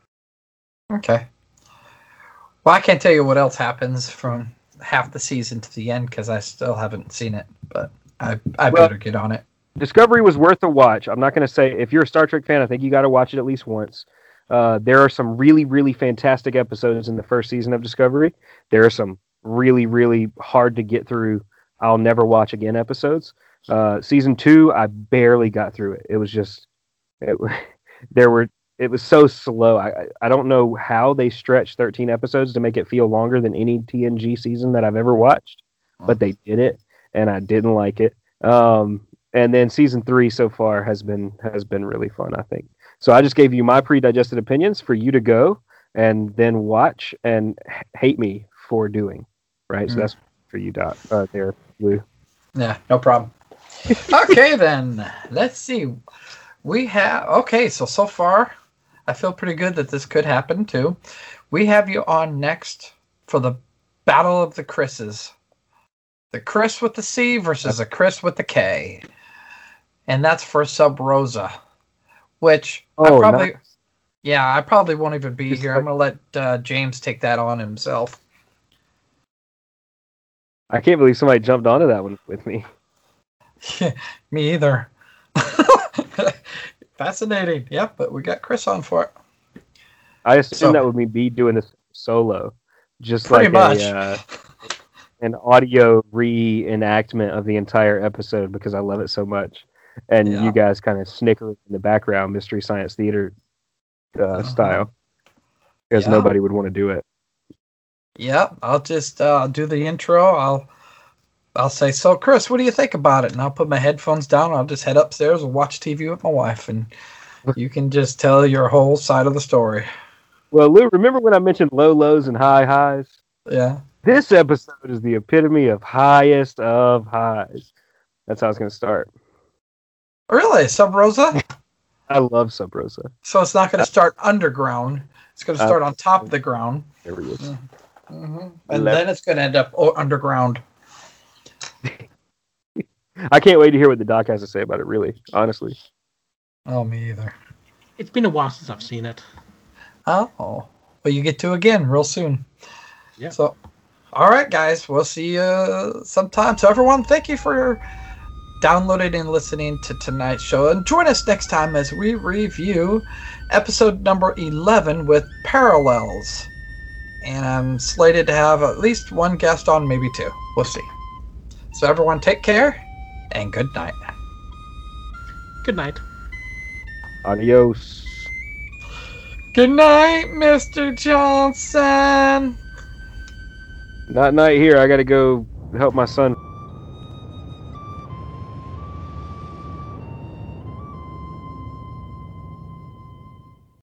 Okay. Well, I can't tell you what else happens from half the season to the end because I still haven't seen it, but I better get on it. Discovery was worth a watch. I'm not going to say, if you're a Star Trek fan, I think you got to watch it at least once. There are some really, really fantastic episodes in the first season of Discovery. There are some really, really hard to get through, I'll never watch again episodes. Season 2, I barely got through it. It was just, it was so slow. I don't know how they stretched 13 episodes to make it feel longer than any TNG season that I've ever watched, but they did it, and I didn't like it. And then season 3 so far has been really fun, I think. So I just gave you my pre-digested opinions for you to go and then watch and hate me for doing. Right? So that's for you, Doc. There, Lou. Yeah, no problem. Okay, then. Let's see. So far, I feel pretty good that this could happen, too. We have you on next for the Battle of the Chris's. The Chris with the C versus the Chris with the K. And that's for Sub Rosa. Which I probably won't even be here. I'm going to let James take that on himself. I can't believe somebody jumped onto that one with me. Me either. Fascinating. Yep, but we got Chris on for it. I assume that would mean me doing this solo. Just pretty like much. An audio reenactment of the entire episode because I love it so much. And you guys kind of snicker in the background, Mystery Science Theater style. Because nobody would want to do it. Yep, I'll just do the intro. I'll say, so Chris, what do you think about it? And I'll put my headphones down. I'll just head upstairs and watch TV with my wife, and you can just tell your whole side of the story. Well, Lou, remember when I mentioned low lows and high highs? Yeah. This episode is the epitome of highest of highs. That's how it's going to start. Really? Sub Rosa? I love Sub Rosa. So it's not going to start underground. It's going to start on top of the ground. There he is. Mm-hmm. And then it's going to end up underground. I can't wait to hear what the doc has to say about it. Really, honestly. Oh, me either. It's been a while since I've seen it. Oh, well, you get to again real soon. Yeah. So, all right, guys, we'll see you sometime. So, everyone, thank you for downloading and listening to tonight's show, and join us next time as we review episode number 11 with Parallels. And I'm slated to have at least one guest on, maybe two. We'll see. So, everyone, take care and good night. Good night. Adios. Good night, Mr. Johnson. Not night here. I got to go help my son